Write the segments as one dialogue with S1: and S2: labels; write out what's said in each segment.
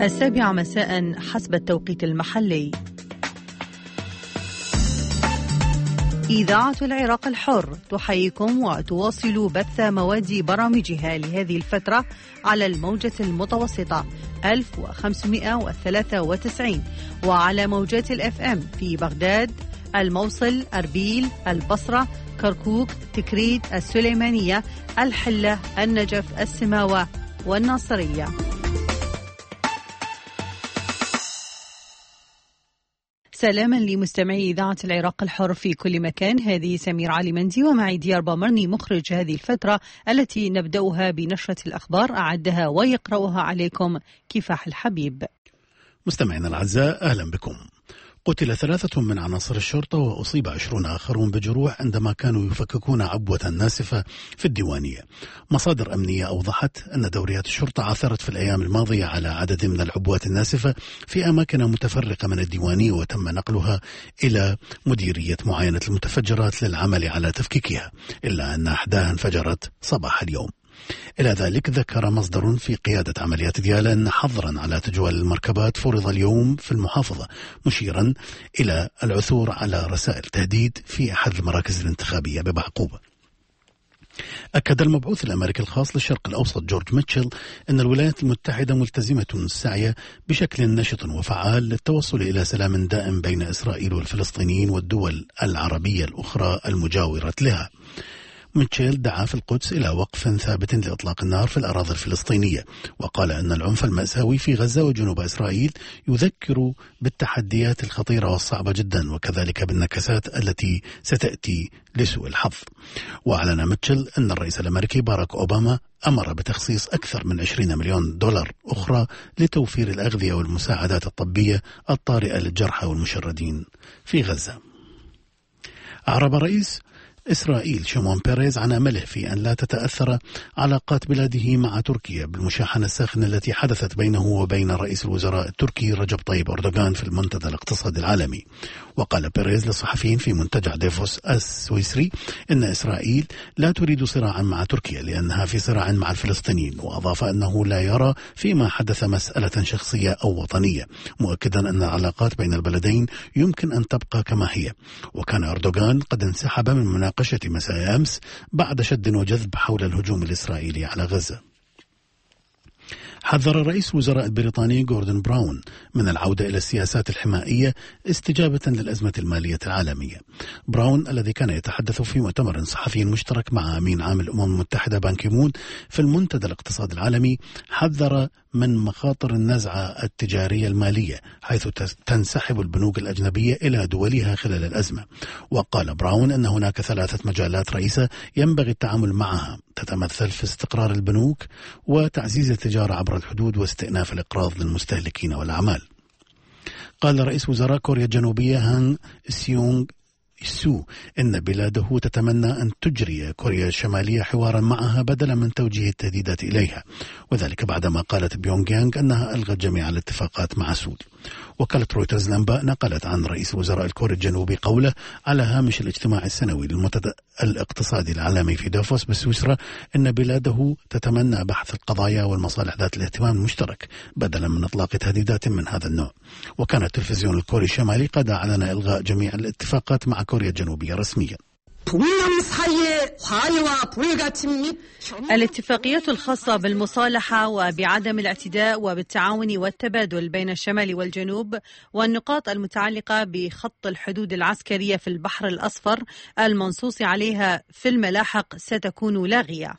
S1: 7 مساء حسب التوقيت المحلي. إذاعة العراق الحر تحييكم وتواصل بث مواد برامجها لهذه الفترة على الموجة المتوسطة 1593 وعلى موجات الFM في بغداد، الموصل، أربيل، البصرة، كركوك، تكريت، السليمانية، الحلة، النجف، السماوة والناصرية. سلاما لمستمعي إذاعة العراق الحر في كل مكان. هذه سمير علي مندي ومعي ديار بامرني مخرج هذه الفترة التي نبدأها بنشرة الأخبار. أعدها ويقرأها عليكم كفاح الحبيب.
S2: مستمعينا الأعزاء، أهلا بكم. قتل 3 من عناصر الشرطة وأصيب 20 آخرون بجروح عندما كانوا يفككون عبوة ناسفة في الديوانية. مصادر أمنية أوضحت أن دوريات الشرطة عثرت في الأيام الماضية على عدد من العبوات الناسفة في أماكن متفرقة من الديوانية، وتم نقلها إلى مديرية معاينة المتفجرات للعمل على تفكيكها، إلا أن أحداها انفجرت صباح اليوم. إلى ذلك ذكر مصدر في قيادة عمليات ديالا أن حظرا على تجوال المركبات فرض اليوم في المحافظة، مشيرا إلى العثور على رسائل تهديد في أحد المراكز الانتخابية بعقوبة. أكد المبعوث الأمريكي الخاص للشرق الأوسط جورج ميتشل أن الولايات المتحدة ملتزمة السعي بشكل نشط وفعال للتوصل إلى سلام دائم بين إسرائيل والفلسطينيين والدول العربية الأخرى المجاورة لها. ميتشيل دعا في القدس إلى وقف ثابت لإطلاق النار في الأراضي الفلسطينية، وقال أن العنف المأساوي في غزة وجنوب إسرائيل يذكر بالتحديات الخطيرة والصعبة جدا، وكذلك بالنكسات التي ستأتي لسوء الحظ. وأعلن ميتشيل أن الرئيس الأمريكي باراك أوباما أمر بتخصيص أكثر من 20 مليون دولار أخرى لتوفير الأغذية والمساعدات الطبية الطارئة للجرحى والمشردين في غزة. أعرب رئيس إسرائيل شيمون بيريز عن أمله في أن لا تتأثر علاقات بلاده مع تركيا بالمشاحنة الساخنة التي حدثت بينه وبين رئيس الوزراء التركي رجب طيب أردوغان في المنتدى الاقتصادي العالمي. وقال بيريز للصحفيين في منتجع ديفوس السويسري إن إسرائيل لا تريد صراعا مع تركيا لأنها في صراع مع الفلسطينيين، وأضاف أنه لا يرى فيما حدث مسألة شخصية أو وطنية، مؤكدا أن العلاقات بين البلدين يمكن أن تبقى كما هي. وكان أردوغان قد انسحب من مناقشة مساء أمس بعد شد وجذب حول الهجوم الإسرائيلي على غزة. حذر رئيس الوزراء البريطاني جوردن براون من العودة إلى السياسات الحمائية استجابة للأزمة المالية العالمية. براون الذي كان يتحدث في مؤتمر صحفي مشترك مع أمين عام الأمم المتحدة بان كي مون في المنتدى الاقتصادي العالمي حذر من مخاطر النزعة التجارية المالية حيث تنسحب البنوك الأجنبية إلى دولها خلال الأزمة. وقال براون أن هناك 3 مجالات رئيسة ينبغي التعامل معها، تتمثل في استقرار البنوك وتعزيز التجارة عبر الحدود واستئناف الإقراض للمستهلكين والأعمال. قال رئيس وزراء كوريا الجنوبية هان سيونغ سو إن بلاده تتمنى أن تجري كوريا الشمالية حوارا معها بدلا من توجيه التهديدات إليها، وذلك بعدما قالت بيونغ يانغ أنها ألغت جميع الاتفاقات مع سول. وكالة رويترز الأنباء نقلت عن رئيس الوزراء الكوري الجنوبي قوله على هامش الاجتماع السنوي للمنتدى الاقتصادي العالمي في دافوس بسويسرا إن بلاده تتمنى بحث القضايا والمصالح ذات الاهتمام المشترك بدلا من إطلاق تهديدات من هذا النوع. وكان التلفزيون الكوري الشمالي قد أعلن إلغاء جميع الاتفاقات مع كوريا الجنوبية رسميا.
S1: الاتفاقيات الخاصة بالمصالحة وبعدم الاعتداء وبالتعاون والتبادل بين الشمال والجنوب، والنقاط المتعلقة بخط الحدود العسكرية في البحر الأصفر المنصوص عليها في الملاحق ستكون لاغية.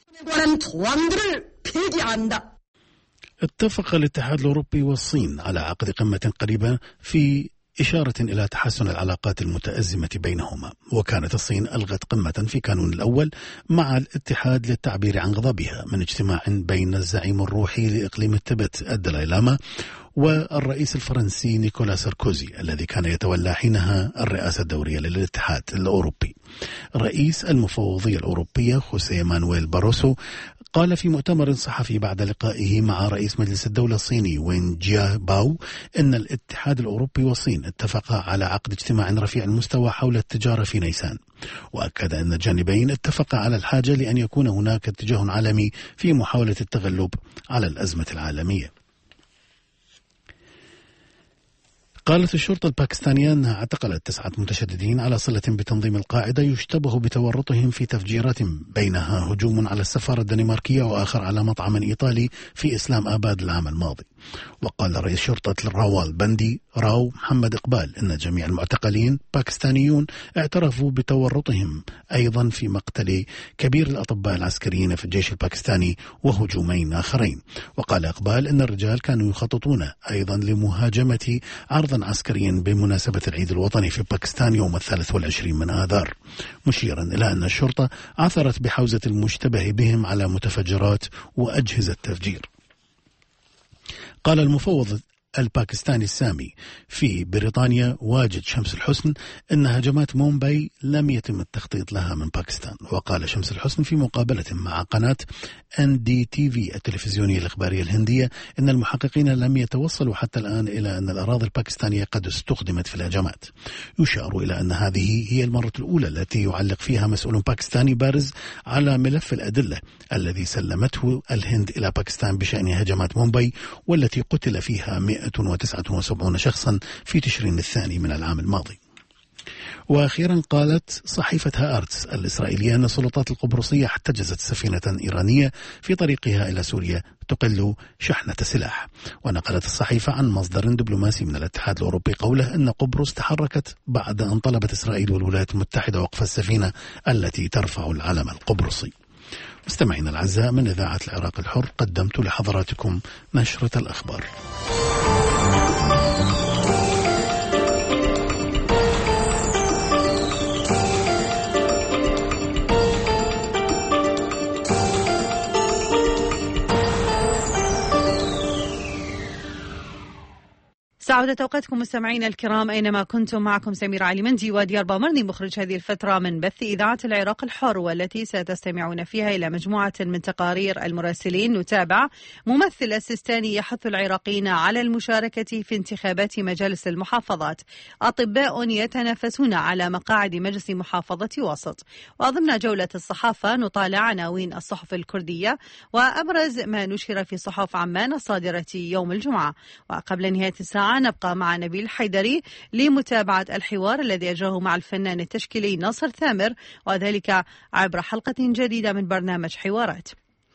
S2: اتفق الاتحاد الأوروبي والصين على عقد قمة قريبة في إشارة إلى تحسن العلاقات المتأزمة بينهما. وكانت الصين ألغت قمة في كانون الأول مع الاتحاد للتعبير عن غضبها من اجتماع بين الزعيم الروحي لإقليم التبت الدلاي لاما والرئيس الفرنسي نيكولا ساركوزي الذي كان يتولى حينها الرئاسة الدورية للاتحاد الأوروبي. رئيس المفوضية الأوروبية خوسيه مانويل باروسو قال في مؤتمر صحفي بعد لقائه مع رئيس مجلس الدولة الصيني وين جياباو إن الاتحاد الأوروبي والصين اتفقا على عقد اجتماع رفيع المستوى حول التجارة في نيسان. وأكد أن الجانبين اتفقا على الحاجة لأن يكون هناك اتجاه عالمي في محاولة التغلب على الأزمة العالمية. قالت الشرطة الباكستانية أنها اعتقلت 9 متشددين على صلة بتنظيم القاعدة يشتبه بتورطهم في تفجيرات، بينها هجوم على السفارة الدنماركية وآخر على مطعم إيطالي في إسلام آباد العام الماضي. وقال رئيس شرطة الراوال بندي راو محمد إقبال أن جميع المعتقلين باكستانيون اعترفوا بتورطهم أيضا في مقتل كبير الأطباء العسكريين في الجيش الباكستاني وهجومين آخرين. وقال إقبال أن الرجال كانوا يخططون أيضا لمهاجمة عرضا عسكريا بمناسبة العيد الوطني في باكستان يوم 23 من آذار، مشيرا إلى أن الشرطة عثرت بحوزة المشتبه بهم على متفجرات وأجهزة تفجير. قال المفوض الباكستاني السامي في بريطانيا واجد شمس الحسن أن هجمات مومباي لم يتم التخطيط لها من باكستان. وقال شمس الحسن في مقابلة مع قناة NDTV التلفزيونية الإخبارية الهندية أن المحققين لم يتوصلوا حتى الآن إلى أن الأراضي الباكستانية قد استخدمت في الهجمات. يشار إلى أن هذه هي المرة الأولى التي يعلق فيها مسؤول باكستاني بارز على ملف الأدلة الذي سلمته الهند إلى باكستان بشأن هجمات مومباي، والتي قتل فيها 179 شخصا في تشرين الثاني من العام الماضي. وأخيرا قالت صحيفة هآرتس الإسرائيلية أن السلطات القبرصية احتجزت سفينة إيرانية في طريقها إلى سوريا تقل شحنة سلاح. ونقلت الصحيفة عن مصدر دبلوماسي من الاتحاد الأوروبي قوله أن قبرص تحركت بعد أن طلبت إسرائيل والولايات المتحدة وقف السفينة التي ترفع العلم القبرصي. مستمعينا الأعزاء، من إذاعة العراق الحر قدمت لحضراتكم نشرة الأخبار.
S1: سعودة أوقاتكم مستمعينا الكرام أينما كنتم. معكم سمير علي مندي وديار بامرني مخرج هذه الفترة من بث إذاعة العراق الحر، والتي ستستمعون فيها إلى مجموعة من تقارير المراسلين. نتابع ممثل السيستاني يحث العراقيين على المشاركة في انتخابات مجالس المحافظات. أطباء يتنافسون على مقاعد مجلس محافظة وسط. وضمن جولة الصحافة نطالع عناوين الصحف الكردية وأبرز ما نشر في صحف عمان الصادرة يوم الجمعة. وقبل نهاية الساعة نبقى مع نبيل حيدري لمتابعة الحوار الذي أجراه مع الفنان التشكيلي ناصر ثامر، وذلك عبر حلقة جديدة من برنامج حوارات.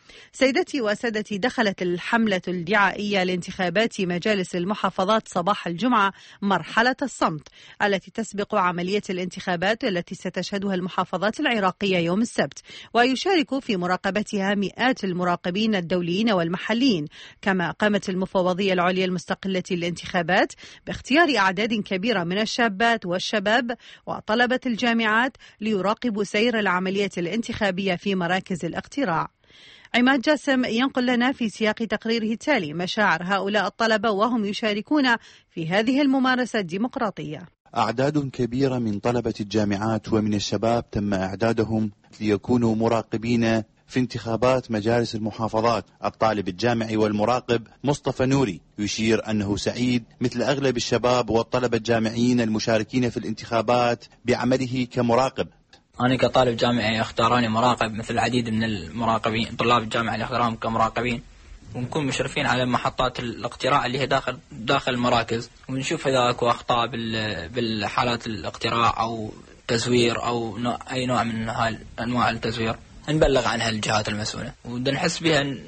S1: سيدتي وسادتي، دخلت الحملة الدعائية لانتخابات مجالس المحافظات صباح الجمعة مرحلة الصمت التي تسبق عملية الانتخابات التي ستشهدها المحافظات العراقية يوم السبت، ويشارك في مراقبتها مئات المراقبين الدوليين والمحليين. كما قامت المفوضية العليا المستقلة للانتخابات باختيار أعداد كبيرة من الشابات والشباب وطلبة الجامعات ليراقبوا سير العملية الانتخابية في مراكز الاقتراع. عماد جاسم ينقل لنا في سياق تقريره التالي مشاعر هؤلاء الطلبة وهم يشاركون في هذه الممارسة الديمقراطية.
S3: أعداد كبيرة من طلبة الجامعات ومن الشباب تم إعدادهم ليكونوا مراقبين في انتخابات مجالس المحافظات. الطالب الجامعي والمراقب مصطفى نوري يشير أنه سعيد مثل أغلب الشباب والطلبة الجامعيين المشاركين في الانتخابات بعمله كمراقب.
S4: أنا كطالب جامعي اختاروني مراقب مثل العديد من المراقبين طلاب الجامعة اللي اختارهم كمراقبين، ونكون مشرفين على محطات الاقتراع اللي هي داخل المراكز، ونشوف إذا أكو أخطاء بالحالات الاقتراع أو تزوير أو أي نوع من أنواع التزوير نبلغ عنها الجهات المسؤولة. ونحس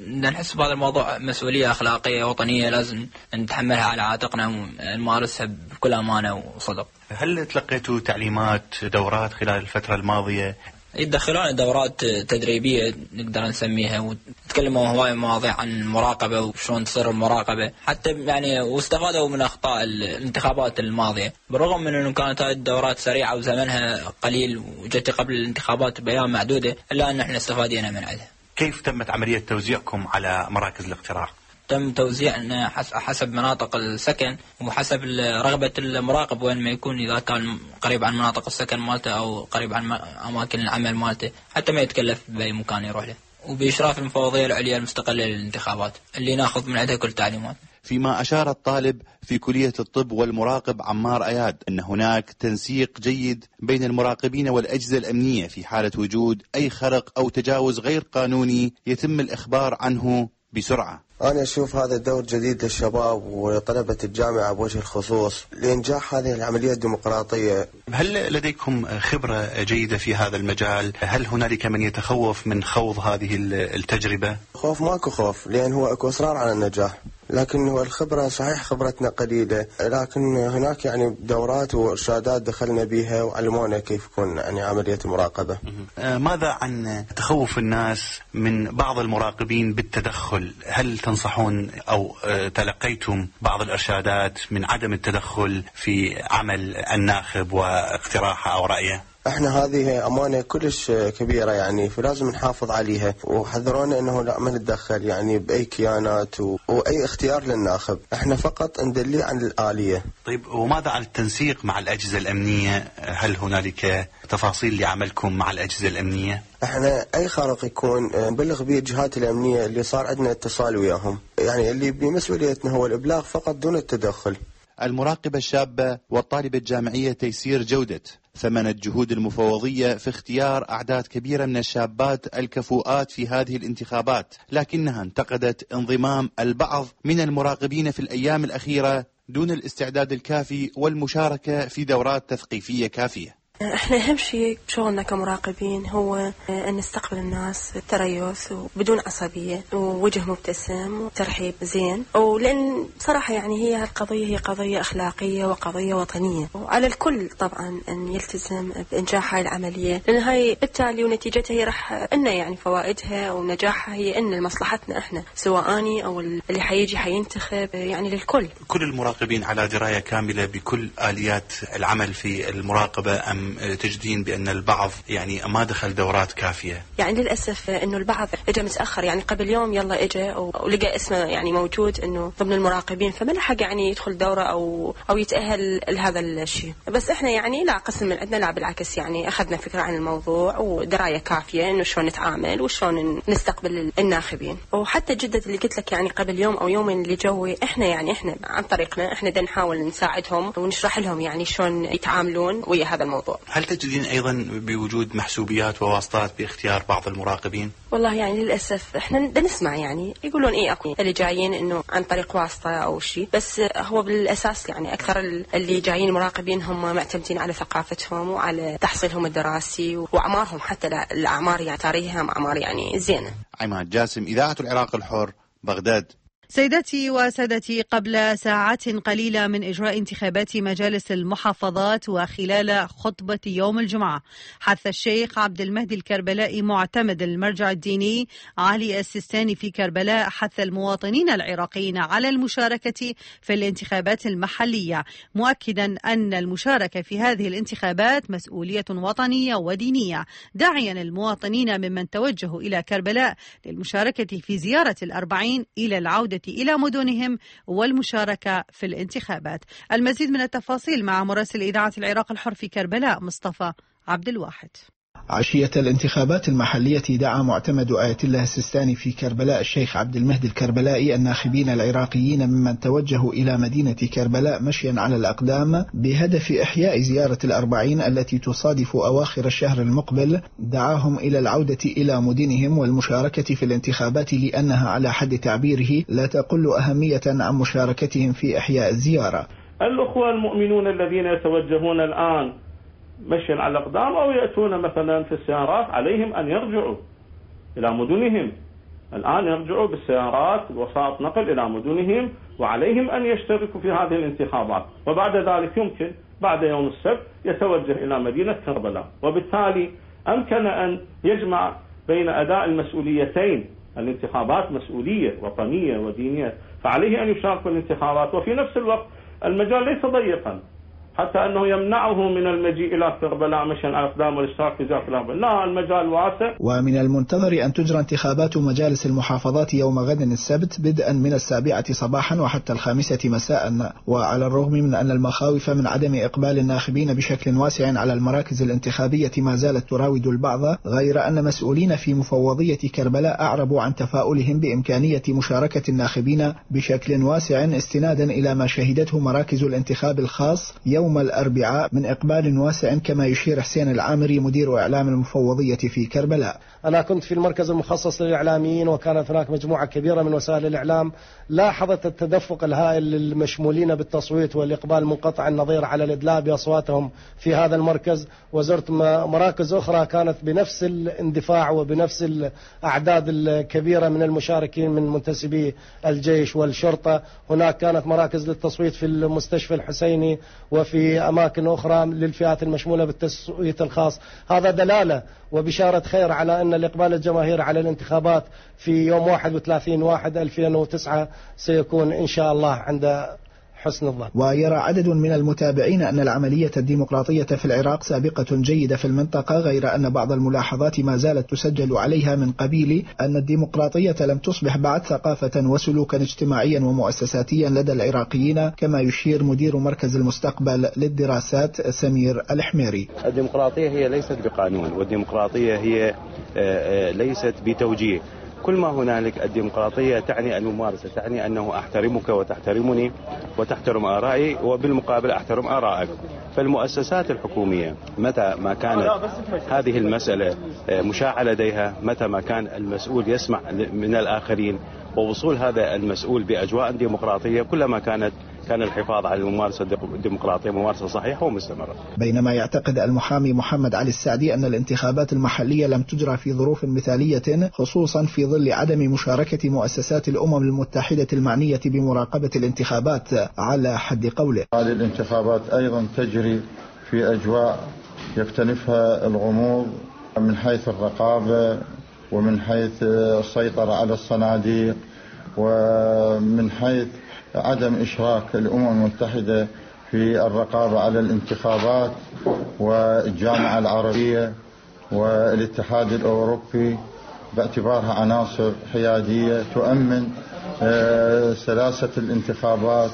S4: بهذا الموضوع مسؤولية أخلاقية وطنية لازم نتحملها على عاتقنا ونمارسها بكل أمانة وصدق.
S5: هل تلقيتوا تعليمات دورات خلال الفترة الماضية؟
S4: يدخلون دورات تدريبية نقدر نسميها، وتكلموا هواي مواضيع عن المراقبة وشلون تصير المراقبة حتى يعني، واستفادوا من أخطاء الانتخابات الماضية. بالرغم من أنه كانت هذه الدورات سريعة وزمنها قليل وجت قبل الانتخابات بأيام معدودة، إلا أن احنا استفادينا من عندها.
S5: كيف تمت عملية توزيعكم على مراكز الاقتراع؟
S4: تم توزيعنا حسب مناطق السكن وحسب رغبة المراقب وين ما يكون، إذا كان قريب عن مناطق السكن مالته أو قريب عن أماكن العمل مالته، حتى ما يتكلف بأي مكان يروح له، وبإشراف المفوضية العليا المستقلة للانتخابات اللي ناخذ من عندها كل التعليمات.
S3: فيما أشار الطالب في كلية الطب والمراقب عمار أياد أن هناك تنسيق جيد بين المراقبين والأجهزة الأمنية في حالة وجود أي خرق أو تجاوز غير قانوني يتم الإخبار عنه بسرعة.
S6: أنا أشوف هذا دور جديد للشباب وطلبة الجامعة بوجه الخصوص لإنجاح هذه العملية الديمقراطية.
S5: هل لديكم خبرة جيدة في هذا المجال؟ هل هنالك من يتخوف من خوض هذه التجربة؟
S6: خوف ماكو خوف، لأن هو أكو إصرار على النجاح، لكن هو الخبرة صحيح خبرتنا قليلة، لكن هناك يعني دورات وإرشادات دخلنا بها وعلمونا كيف يكون يعني عملية المراقبة.
S5: ماذا عن تخوف الناس من بعض المراقبين بالتدخل؟ هل تنصحون أو تلقيتم بعض الإرشادات من عدم التدخل في عمل الناخب واقتراحه أو رأيه؟
S6: احنا هذه امانه كلش كبيره يعني، فلازم نحافظ عليها، وحذرونا انه لا ما نتدخل يعني باي كيانات واي اختيار للناخب، احنا فقط ندلي عن الاليه.
S5: طيب، وماذا عن التنسيق مع الاجهزه الامنيه؟ هل هنالك تفاصيل لعملكم مع الاجهزه الامنيه؟
S6: احنا اي خارق يكون نبلغ به الجهات الامنيه اللي صار عندنا اتصال وياهم، يعني اللي بمسؤوليتنا هو الابلاغ فقط دون التدخل.
S3: المراقبة الشابة والطالبة الجامعية تيسير جودة ثمنت جهود المفوضية في اختيار أعداد كبيرة من الشابات الكفؤات في هذه الانتخابات، لكنها انتقدت انضمام البعض من المراقبين في الأيام الأخيرة دون الاستعداد الكافي والمشاركة في دورات تثقيفية كافية.
S7: احنا اهم شيء شغلنا كمراقبين هو ان نستقبل الناس بتريث وبدون عصبيه ووجه مبتسم وترحيب زين، ولان صراحه يعني هي القضيه هي قضيه اخلاقيه وقضيه وطنيه، وعلى الكل طبعا ان يلتزم بانجاح هاي العمليه، لان هاي بالتالي ونتيجتها هي راح ان يعني فوائدها ونجاحها هي ان لمصلحتنا احنا، سواء اني او اللي حيجي حينتخب، يعني للكل.
S5: كل المراقبين على درايه كامله بكل اليات العمل في المراقبه، ام تجدين بأن البعض يعني ما دخل دورات كافية؟
S7: يعني للأسف إنه البعض إجا متأخر، يعني قبل يوم يلا إجا ولقى اسمه يعني موجود إنه ضمن المراقبين، فما لحق يعني يدخل دورة أو يتأهل لهذا الشيء. بس إحنا يعني لا قسم من عندنا، لا بالعكس يعني أخذنا فكرة عن الموضوع ودراية كافية إنه شلون نتعامل وشلون نستقبل الناخبين. وحتى جدة اللي قلت لك يعني قبل يوم أو يومين اللي جوي، إحنا عن طريقنا إحنا دا نحاول نساعدهم ونشرح لهم يعني شلون يتعاملون ويا هذا الموضوع.
S5: هل تجدين أيضا بوجود محسوبيات وواسطات باختيار بعض المراقبين؟
S7: والله يعني للأسف إحنا دا نسمع يعني يقولون إيه أكو اللي جايين إنه عن طريق واسطة أو شيء، بس هو بالأساس يعني أكثر اللي جايين مراقبين هم معتمدين على ثقافتهم وعلى تحصيلهم الدراسي وأعمارهم، حتى الأعمار يعني تاريخهم أعمار يعني زينة.
S3: عماد جاسم، إذاعة العراق الحر، بغداد.
S1: سيداتي وسادتي، قبل ساعات قليلة من إجراء انتخابات مجالس المحافظات وخلال خطبة يوم الجمعة، حث الشيخ عبد المهدي الكربلائي معتمد المرجع الديني علي السيستاني في كربلاء حث المواطنين العراقيين على المشاركة في الانتخابات المحلية، مؤكدا أن المشاركة في هذه الانتخابات مسؤولية وطنية ودينية، داعيا المواطنين ممن توجهوا إلى كربلاء للمشاركة في زيارة الأربعين إلى العودة إلى مدنهم والمشاركة في الانتخابات. المزيد من التفاصيل مع مراسل إذاعة العراق الحر في كربلاء مصطفى عبد الواحد.
S8: عشية الانتخابات المحلية دعا معتمد آية الله السيستاني في كربلاء الشيخ عبد المهدي الكربلائي الناخبين العراقيين ممن توجهوا إلى مدينة كربلاء مشيا على الأقدام بهدف إحياء زيارة الأربعين التي تصادف أواخر الشهر المقبل. دعاهم إلى العودة إلى مدنهم والمشاركة في الانتخابات لأنها على حد تعبيره لا تقل أهمية عن مشاركتهم في إحياء الزيارة.
S9: الأخوة المؤمنون الذين يتوجهون الآن مشيا على الأقدام أو يأتون مثلا في السيارات، عليهم أن يرجعوا إلى مدنهم. الآن يرجعوا بالسيارات وسائط نقل إلى مدنهم، وعليهم أن يشتركوا في هذه الانتخابات، وبعد ذلك يمكن بعد يوم السبت يتوجه إلى مدينة كربلاء. وبالتالي أمكن أن يجمع بين أداء المسؤوليتين، الانتخابات مسؤولية وطنية ودينية، فعليه أن يشارك في الانتخابات، وفي نفس الوقت المجال ليس ضيقا حتى أنه يمنعه من المجيء إلى كربلاء مشيا على الأقدام والاشتراك في زيارة الأربعين. لا، المجال واسع.
S8: ومن المنتظر أن تجرى انتخابات مجالس المحافظات يوم غد السبت بدءا من 7 صباحا وحتى 5 مساء. وعلى الرغم من أن المخاوف من عدم إقبال الناخبين بشكل واسع على المراكز الانتخابية ما زالت تراود البعض، غير أن مسؤولين في مفوضية كربلاء أعربوا عن تفاؤلهم بإمكانية مشاركة الناخبين بشكل واسع استنادا إلى ما شهدته مراكز الانتخاب الخاص يوم يوم الأربعاء من إقبال واسع، كما يشير حسين العامري مدير إعلام المفوضية في كربلاء.
S10: أنا كنت في المركز المخصص للإعلاميين، وكانت هناك مجموعة كبيرة من وسائل الإعلام لاحظت التدفق الهائل للمشمولين بالتصويت والإقبال منقطع النظير على الإدلاء بأصواتهم في هذا المركز. وزرت مراكز أخرى كانت بنفس الاندفاع وبنفس الأعداد الكبيرة من المشاركين من منتسبي الجيش والشرطة. هناك كانت مراكز للتصويت في المستشفى الحسيني وفي أماكن أخرى للفئات المشمولة بالتصويت الخاص. هذا دلالة وبشارة خير على أن الإقبال الجماهيري على الانتخابات في يوم 31/1/2009 سيكون إن شاء الله عند حسن الظن.
S8: ويرى عدد من المتابعين أن العملية الديمقراطية في العراق سابقة جيدة في المنطقة، غير أن بعض الملاحظات ما زالت تسجل عليها من قبيل أن الديمقراطية لم تصبح بعد ثقافة وسلوكا اجتماعيا ومؤسساتيا لدى العراقيين، كما يشير مدير مركز المستقبل للدراسات سمير الحميري.
S11: الديمقراطية هي ليست بقانون، والديمقراطية هي ليست بتوجيه. كل ما هنالك الديمقراطية تعني الممارسة، تعني أنه أحترمك وتحترمني وتحترم آرائي وبالمقابل أحترم آرائك. فالمؤسسات الحكومية متى ما كانت هذه المسألة مشاعة لديها، متى ما كان المسؤول يسمع من الآخرين ووصول هذا المسؤول بأجواء ديمقراطية، كلما كان الحفاظ على الممارسة الديمقراطية ممارسة صحيحة ومستمرة.
S8: بينما يعتقد المحامي محمد علي السعدي أن الانتخابات المحلية لم تجرى في ظروف مثالية، خصوصا في ظل عدم مشاركة مؤسسات الأمم المتحدة المعنية بمراقبة الانتخابات على حد قوله.
S12: هذه الانتخابات أيضا تجري في أجواء يكتنفها الغموض من حيث الرقابة ومن حيث السيطرة على الصناديق ومن حيث عدم إشراك الأمم المتحدة في الرقابة على الانتخابات والجامعة العربية والاتحاد الأوروبي باعتبارها عناصر حيادية تؤمن سلاسة الانتخابات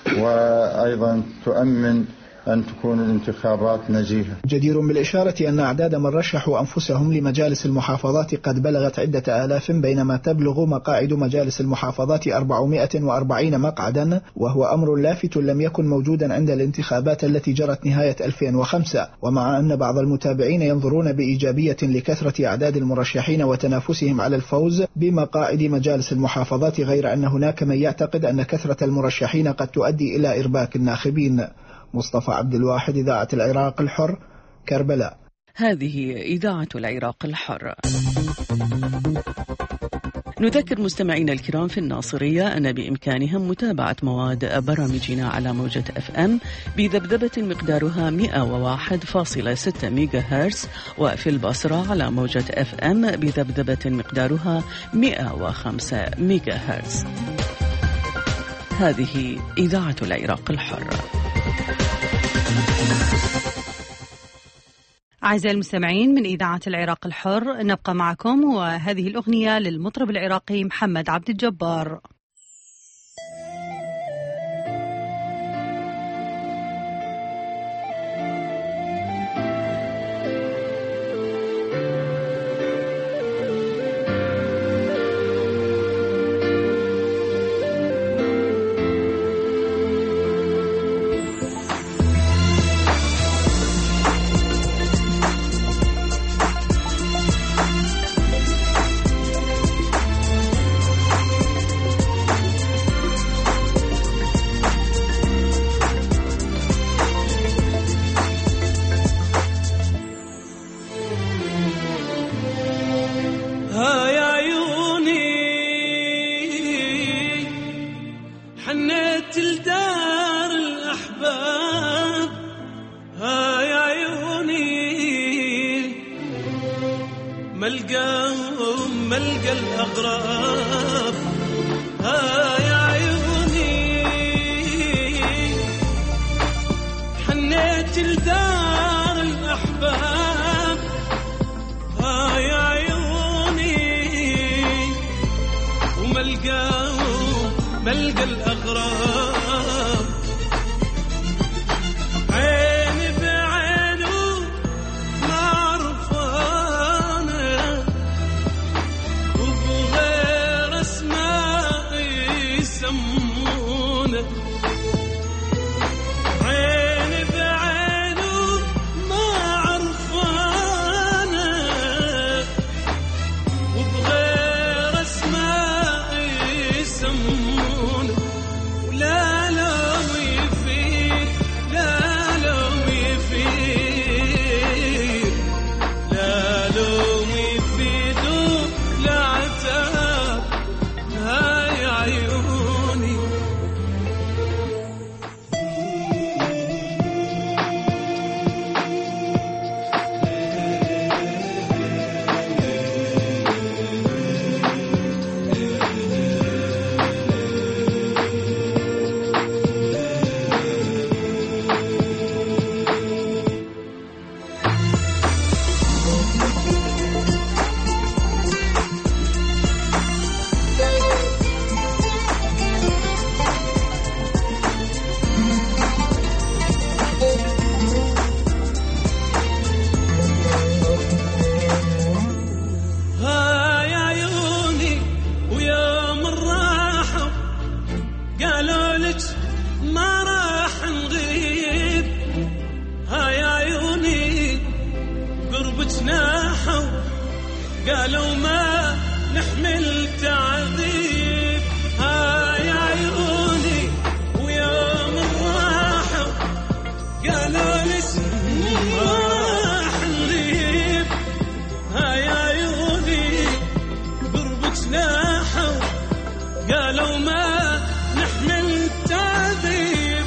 S12: وأيضا تؤمن أن تكون الانتخابات نزيهة.
S8: جدير بالإشارة أن أعداد من رشحوا أنفسهم لمجالس المحافظات قد بلغت عدة آلاف، بينما تبلغ مقاعد مجالس المحافظات 440 مقعدا، وهو أمر لافت لم يكن موجودا عند الانتخابات التي جرت نهاية 2005. ومع أن بعض المتابعين ينظرون بإيجابية لكثرة أعداد المرشحين وتنافسهم على الفوز بمقاعد مجالس المحافظات، غير أن هناك من يعتقد أن كثرة المرشحين قد تؤدي إلى إرباك الناخبين. مصطفى عبد الواحد، إذاعة العراق الحر، كربلاء.
S13: هذه إذاعة العراق الحر. نذكر مستمعينا الكرام في الناصرية أن بإمكانهم متابعة مواد برامجنا على موجة FM بذبذبة مقدارها 101.6 ميجا هرتز، وفي البصرة على موجة FM بذبذبة مقدارها 105 ميجا هرتز. هذه إذاعة العراق الحر.
S1: أعزائي المستمعين من إذاعة العراق الحر، نبقى معكم وهذه الأغنية للمطرب العراقي محمد عبد الجبار.
S14: ملقى الأغراب يا عيوني حنيت لدار الأحباب يا عيوني ملقى الأغراب عيني بعينه ما عرفانه وبغير اسماء يسمونه عيني بعينه ناحوا قالوا ما نحمل تعذيب. هاي عيوني ويوم راحوا قالوا نسمح نغيب. هاي عيوني قربك ناحوا قالوا ما نحمل تعذيب.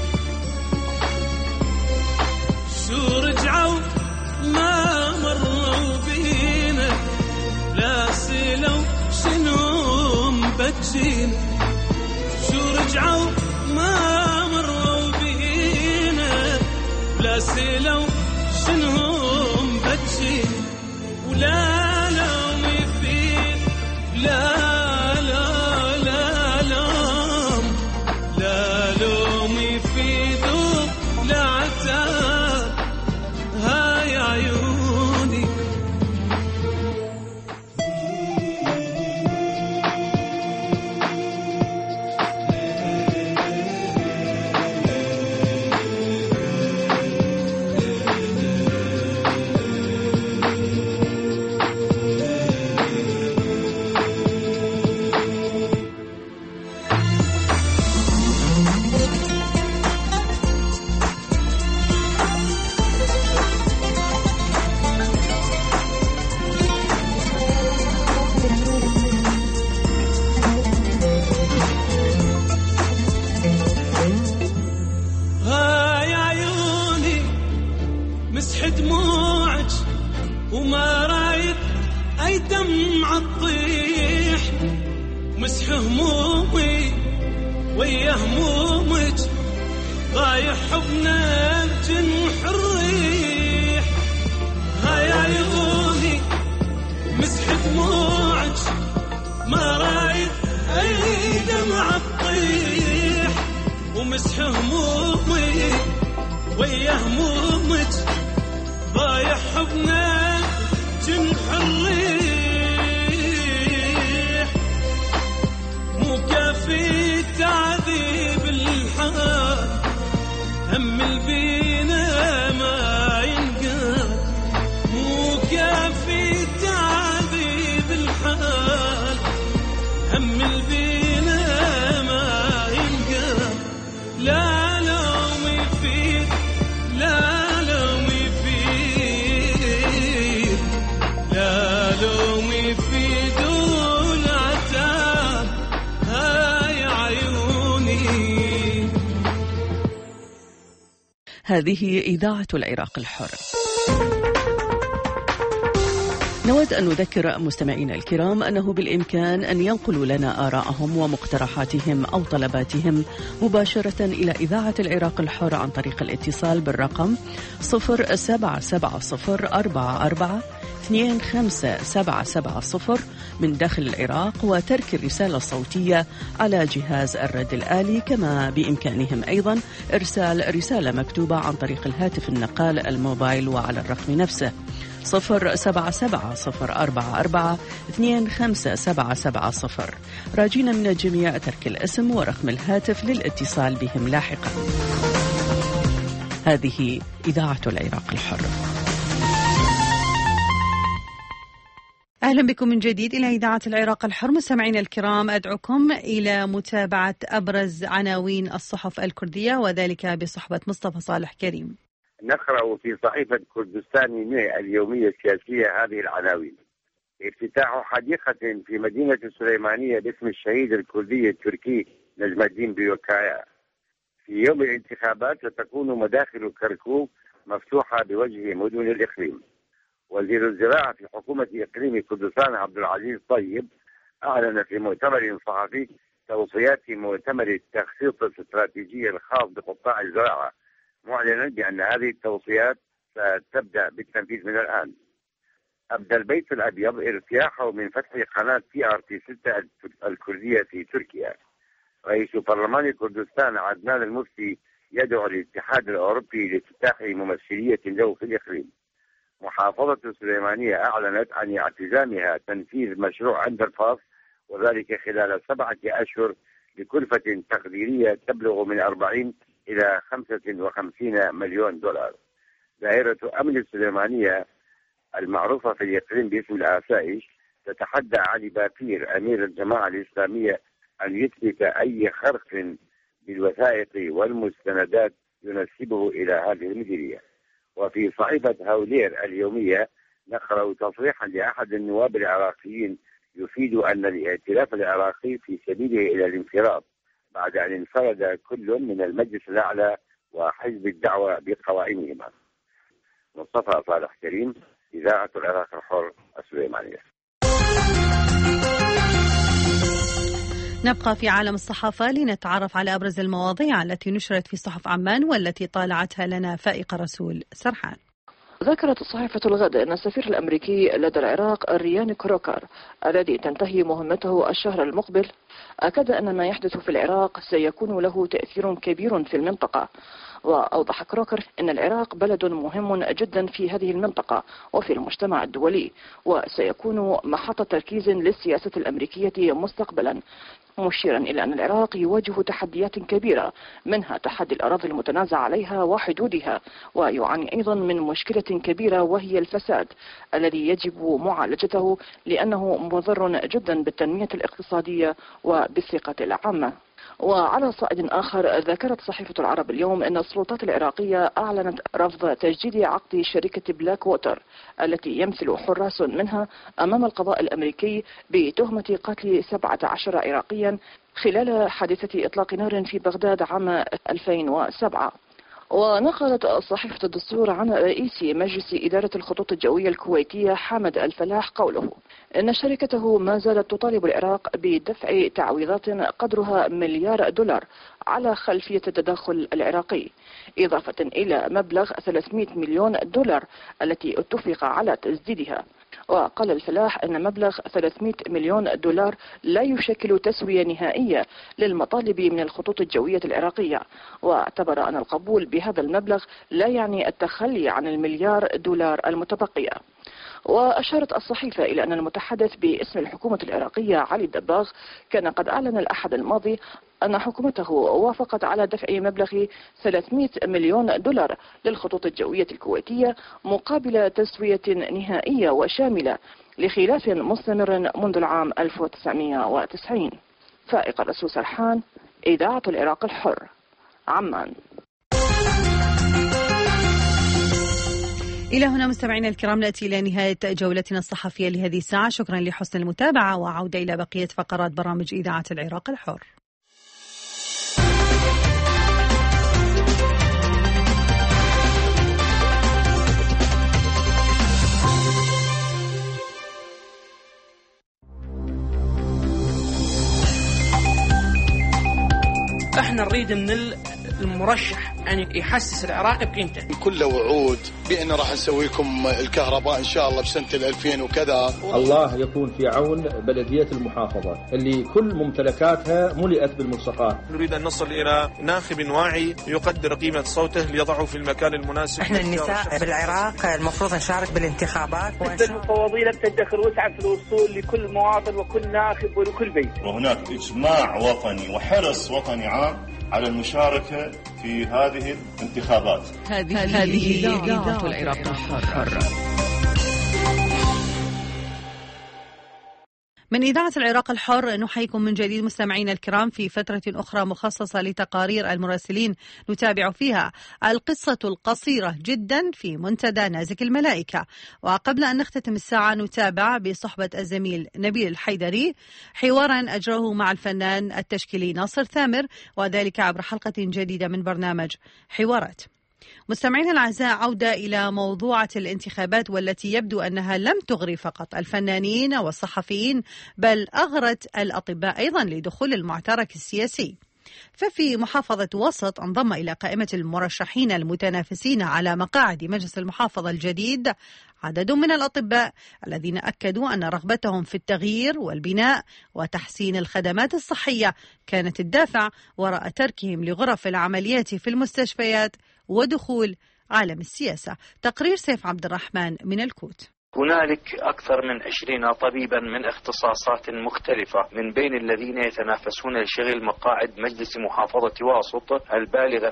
S14: شو رجعوا ما مروا بينا لا سلوا شنو مبجينا. شو رجعوا ما مروا بينا لا سلوا شنو مبجينا. ولا لوم يفيد لا لا لا لوم لا لوم يفيد لا عتاب. هاي عيوني مسح دموعك وما رايد اي دمعة تطيح. مسح همومي ويا همومك ضايع حبنا بجنح الريح. هاي عيوني مسح دموعك ما رايد اي دمعة تطيح. ومسح همومي ويا همومك ضايع حبنا جنح الريح. مو كافي تعذيب الحال هم البينا ما ينقال. مو كافي تعذيب الحال هم البينا ما ينقال. لا لوم يفيد لا لوم يفيد لا لوم يفيد العتاب. هاي عيوني.
S13: هذه إذاعة العراق الحر. نود أن نذكر مستمعينا الكرام أنه بالإمكان أن ينقلوا لنا آراءهم ومقترحاتهم أو طلباتهم مباشرة إلى إذاعة العراق الحر عن طريق الاتصال بالرقم 0770442577 من داخل العراق وترك الرسالة الصوتية على جهاز الرد الآلي. كما بإمكانهم أيضا إرسال رسالة مكتوبة عن طريق الهاتف النقال الموبايل وعلى الرقم نفسه 0770442577. راجين من الجميع ترك الاسم ورقم الهاتف للاتصال بهم لاحقا. هذه إذاعة العراق الحر.
S1: أهلا بكم من جديد إلى إذاعة العراق الحر. مستمعينا الكرام أدعوكم إلى متابعة أبرز عناوين الصحف الكردية وذلك بصحبة مصطفى صالح كريم.
S15: نقرأ في صحيفة كردستان 100 اليومية السياسية هذه العناوين: افتتاح حديقة في مدينة السليمانية باسم الشهيد الكردي التركي نجم الدين بيوكايا. في يوم الانتخابات ستكون مداخل كركوك مفتوحة بوجه مدن الإقليم. وزير الزراعة في حكومة إقليم كردستان عبد العزيز طيب أعلن في مؤتمر صحفي توصيات مؤتمر التخطيط الاستراتيجي الخاص بقطاع الزراعة، معلنا بأن هذه التوصيات ستبدأ بالتنفيذ من الآن. أبدى البيت الأبيض ارتياحه من فتح قناة TRT6 الكردية في تركيا. رئيس برلمان كردستان عدنان المفتي يدعو الاتحاد الأوروبي لافتتاح ممثلية له في الإقليم. محافظة السليمانية أعلنت عن اعتزامها تنفيذ مشروع أندرباس وذلك خلال 7 أشهر بكلفة تقديرية تبلغ من 40 إلى 55 مليون دولار. دائرة أمن السليمانية المعروفة في الإقليم باسم الآسائش تتحدى علي باكير أمير الجماعة الإسلامية أن يثبت أي خرق بالوثائق والمستندات ينسبه إلى هذه المديرية. وفي صحيفة هاولير اليومية نقرأ تصريحا لأحد النواب العراقيين يفيد أن الائتلاف العراقي في سبيله إلى الانفراد بعد أن انفرد كل من المجلس الأعلى وحزب الدعوة بقوائمهما. مصطفى صالح كريم، إذاعة العراق الحر، السليمانية.
S1: نبقى في عالم الصحافة لنتعرف على أبرز المواضيع التي نشرت في صحف عمان والتي طالعتها لنا فائقة رسول سرحان.
S16: ذكرت صحيفة الغد أن السفير الأمريكي لدى العراق ريان كروكر الذي تنتهي مهمته الشهر المقبل أكد أن ما يحدث في العراق سيكون له تأثير كبير في المنطقة. وأوضح كروكر أن العراق بلد مهم جدا في هذه المنطقة وفي المجتمع الدولي وسيكون محط تركيز للسياسة الأمريكية مستقبلا، مشيرا إلى أن العراق يواجه تحديات كبيرة منها تحدي الأراضي المتنازع عليها وحدودها، ويعاني أيضا من مشكلة كبيرة وهي الفساد الذي يجب معالجته لأنه مضر جدا بالتنمية الاقتصادية وبالثقة العامة. وعلى صعيد آخر ذكرت صحيفة العرب اليوم أن السلطات العراقية أعلنت رفض تجديد عقد شركة بلاك ووتر التي يمثل حراس منها أمام القضاء الأمريكي بتهمة قتل 17 عراقيا خلال حادثة إطلاق نار في بغداد عام 2007. ونقلت صحيفة الدستور عن رئيس مجلس إدارة الخطوط الجوية الكويتية حامد الفلاح قوله إن شركته ما زالت تطالب العراق بدفع تعويضات قدرها $1 مليار على خلفية التدخل العراقي، إضافة إلى مبلغ $300 مليون التي اتفق على تسديدها. وقال الفلاح أن مبلغ $300 مليون لا يشكل تسوية نهائية للمطالب من الخطوط الجوية العراقية، واعتبر أن القبول بهذا المبلغ لا يعني التخلي عن $1 مليار المتبقية. وأشارت الصحيفة إلى أن المتحدث باسم الحكومة العراقية علي الدباغ كان قد أعلن الأحد الماضي أن حكومته وافقت على دفع مبلغ $300 مليون للخطوط الجوية الكويتية مقابل تسوية نهائية وشاملة لخلاف مستمر منذ العام 1990. فائقة رسول سرحان، إذاعة العراق الحر، عمان.
S1: إلى هنا مستمعينا الكرام نأتي إلى نهاية جولتنا الصحفية لهذه الساعة. شكرا لحسن المتابعة وعودة إلى بقية فقرات برامج إذاعة العراق الحر.
S17: احنا نريد من المرشح أن يحسس العراق بقيمته.
S18: كل وعود بأن راح نسوي لكم الكهرباء إن شاء الله بسنة 2000 وكذا.
S19: الله يكون في عون بلدية المحافظة اللي كل ممتلكاتها ملئت بالملصقات.
S20: نريد أن نصل إلى ناخب واعي يقدر قيمة صوته ليضعه في المكان المناسب.
S21: احنا النساء بالعراق المفروض نشارك بالانتخابات.
S22: المفوضية لم تدخر وسعا في الوصول لكل مواطن وكل ناخب ولكل بيت.
S23: وهناك إجماع وطني وحرص وطني عام على المشاركة في هذه الانتخابات.
S13: هذه إذاعة العراق الحر.
S1: من إذاعة العراق الحر نحييكم من جديد مستمعينا الكرام في فترة أخرى مخصصة لتقارير المراسلين نتابع فيها القصة القصيرة جدا في منتدى نازك الملائكة. وقبل أن نختتم الساعة نتابع بصحبة الزميل نبيل الحيدري حوارا أجره مع الفنان التشكيلي ناصر ثامر، وذلك عبر حلقة جديدة من برنامج حوارات. مستمعينا الأعزاء، عودة إلى موضوعة الانتخابات والتي يبدو أنها لم تغري فقط الفنانين والصحفيين بل أغرت الأطباء أيضا لدخول المعترك السياسي. ففي محافظة وسط انضم إلى قائمة المرشحين المتنافسين على مقاعد مجلس المحافظة الجديد عدد من الأطباء الذين أكدوا أن رغبتهم في التغيير والبناء وتحسين الخدمات الصحية كانت الدافع وراء تركهم لغرف العمليات في المستشفيات ودخول عالم السياسة. تقرير سيف عبد الرحمن من الكوت.
S2: هنالك أكثر من 20 طبيبا من اختصاصات مختلفة من بين الذين يتنافسون لشغل مقاعد مجلس محافظة واسط البالغة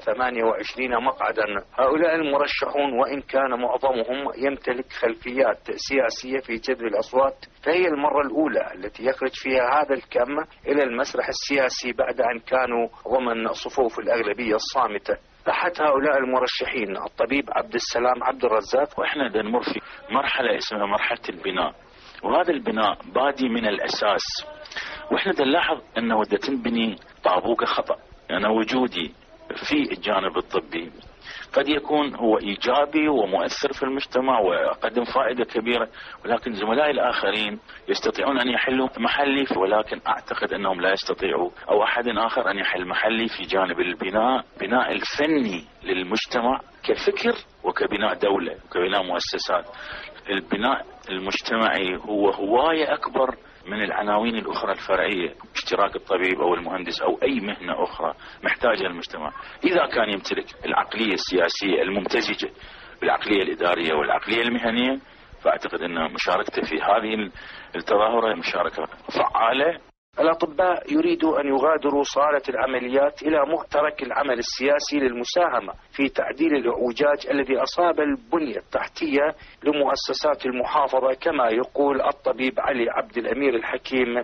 S2: 28 مقعدا. هؤلاء المرشحون وإن كان معظمهم يمتلك خلفيات سياسية في جذب الأصوات، فهي المرة الأولى التي يخرج فيها هذا الكم إلى المسرح السياسي بعد أن كانوا ضمن صفوف الأغلبية الصامتة. أحد هؤلاء المرشحين الطبيب عبد السلام عبد الرزاق.
S4: وإحنا نمر في مرحلة اسمها مرحلة البناء، وهذا البناء بادي من الأساس، وإحنا نلاحظ أنه تنبني طابوق خطأ. أنا وجودي في الجانب الطبي قد يكون هو إيجابي ومؤثر في المجتمع ويقدم فائدة كبيرة، ولكن زملائي الآخرين يستطيعون أن يحلوا محلي، ولكن أعتقد أنهم لا يستطيعوا أو أحد آخر أن يحل محلي في جانب بناء الفني للمجتمع كفكر وكبناء دولة وكبناء مؤسسات. البناء المجتمعي هو هواية أكبر من العناوين الأخرى الفرعية. اشتراك الطبيب أو المهندس أو أي مهنة أخرى محتاجة المجتمع إذا كان يمتلك العقلية السياسية الممتزجة بالعقلية الإدارية والعقلية المهنية، فأعتقد أن مشاركته في هذه التظاهرة مشاركة فعالة.
S2: الأطباء يريدوا أن يغادروا صالة العمليات إلى مؤترك العمل السياسي للمساهمة في تعديل الإعوجاج الذي أصاب البنية التحتية لمؤسسات المحافظة، كما يقول الطبيب علي عبد الأمير الحكيم.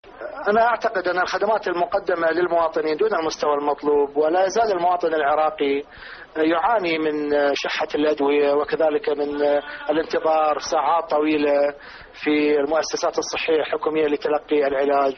S6: أنا أعتقد أن الخدمات المقدمة للمواطنين دون المستوى المطلوب، ولا يزال المواطن العراقي يعاني من شحة الأدوية وكذلك من الانتظار ساعات طويلة في المؤسسات الصحية الحكومية لتلقي العلاج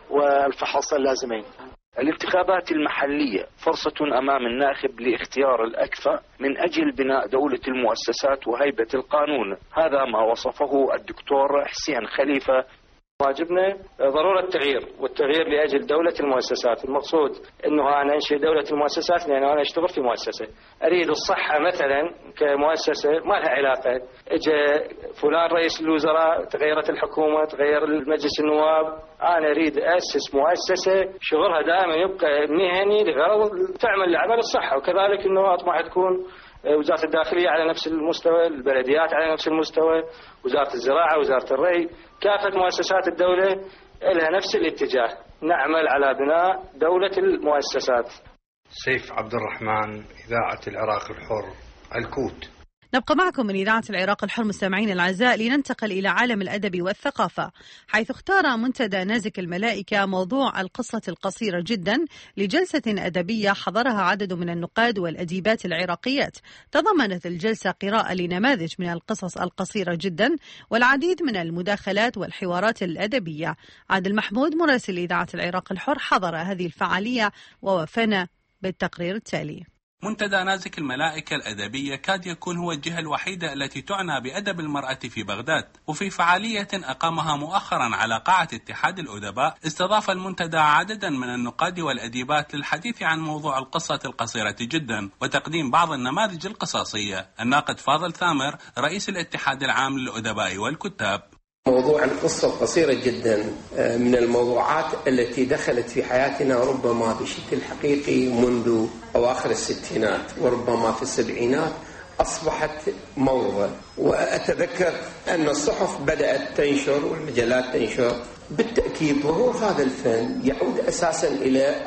S6: والفحص اللازمين.
S2: الانتخابات المحلية فرصة أمام الناخب لاختيار الأكفأ من أجل بناء دولة المؤسسات وهيبة القانون. هذا ما وصفه الدكتور حسين خليفة.
S24: واجبنا ضرورة التغيير، والتغيير لأجل دولة المؤسسات. المقصود أنه أنا أنشئ دولة المؤسسات لأنه أنا أشتغل في مؤسسة. أريد الصحة مثلا كمؤسسة ما لها علاقة، إجا فلان رئيس الوزراء، تغيرت الحكومة، تغير المجلس النواب، أنا أريد أسس مؤسسة شغلها دائما يبقى مهني لغرض تعمل لعمل الصحة. وكذلك أنه أطمح تكون وزارة الداخلية على نفس المستوى، البلديات على نفس المستوى، وزارة الزراعة، وزارة الري، كافة مؤسسات الدولة لها نفس الاتجاه. نعمل على بناء دولة المؤسسات.
S25: سيف عبد الرحمن، إذاعة العراق الحر، الكوت.
S1: نبقى معكم من إذاعة العراق الحر مستمعين الأعزاء لننتقل إلى عالم الأدب والثقافة، حيث اختار منتدى نازك الملائكة موضوع القصة القصيرة جدا لجلسة أدبية حضرها عدد من النقاد والأديبات العراقيات. تضمنت الجلسة قراءة لنماذج من القصص القصيرة جدا والعديد من المداخلات والحوارات الأدبية. عادل محمود مراسل إذاعة العراق الحر حضر هذه الفعالية ووفانا بالتقرير التالي.
S26: منتدى نازك الملائكة الأدبية كاد يكون هو الجهة الوحيدة التي تعنى بأدب المرأة في بغداد، وفي فعالية أقامها مؤخرا على قاعة اتحاد الأدباء استضاف المنتدى عددا من النقاد والأديبات للحديث عن موضوع القصة القصيرة جدا وتقديم بعض النماذج القصصية. الناقد فاضل ثامر رئيس الاتحاد العام للأدباء والكتاب:
S27: موضوع القصة القصيرة جدا من الموضوعات التي دخلت في حياتنا ربما بشكل حقيقي منذ أواخر الستينات، وربما في السبعينات أصبحت موضة. وأتذكر أن الصحف بدأت تنشر والمجلات تنشر. بالتأكيد ظهور هذا الفن يعود أساسا إلى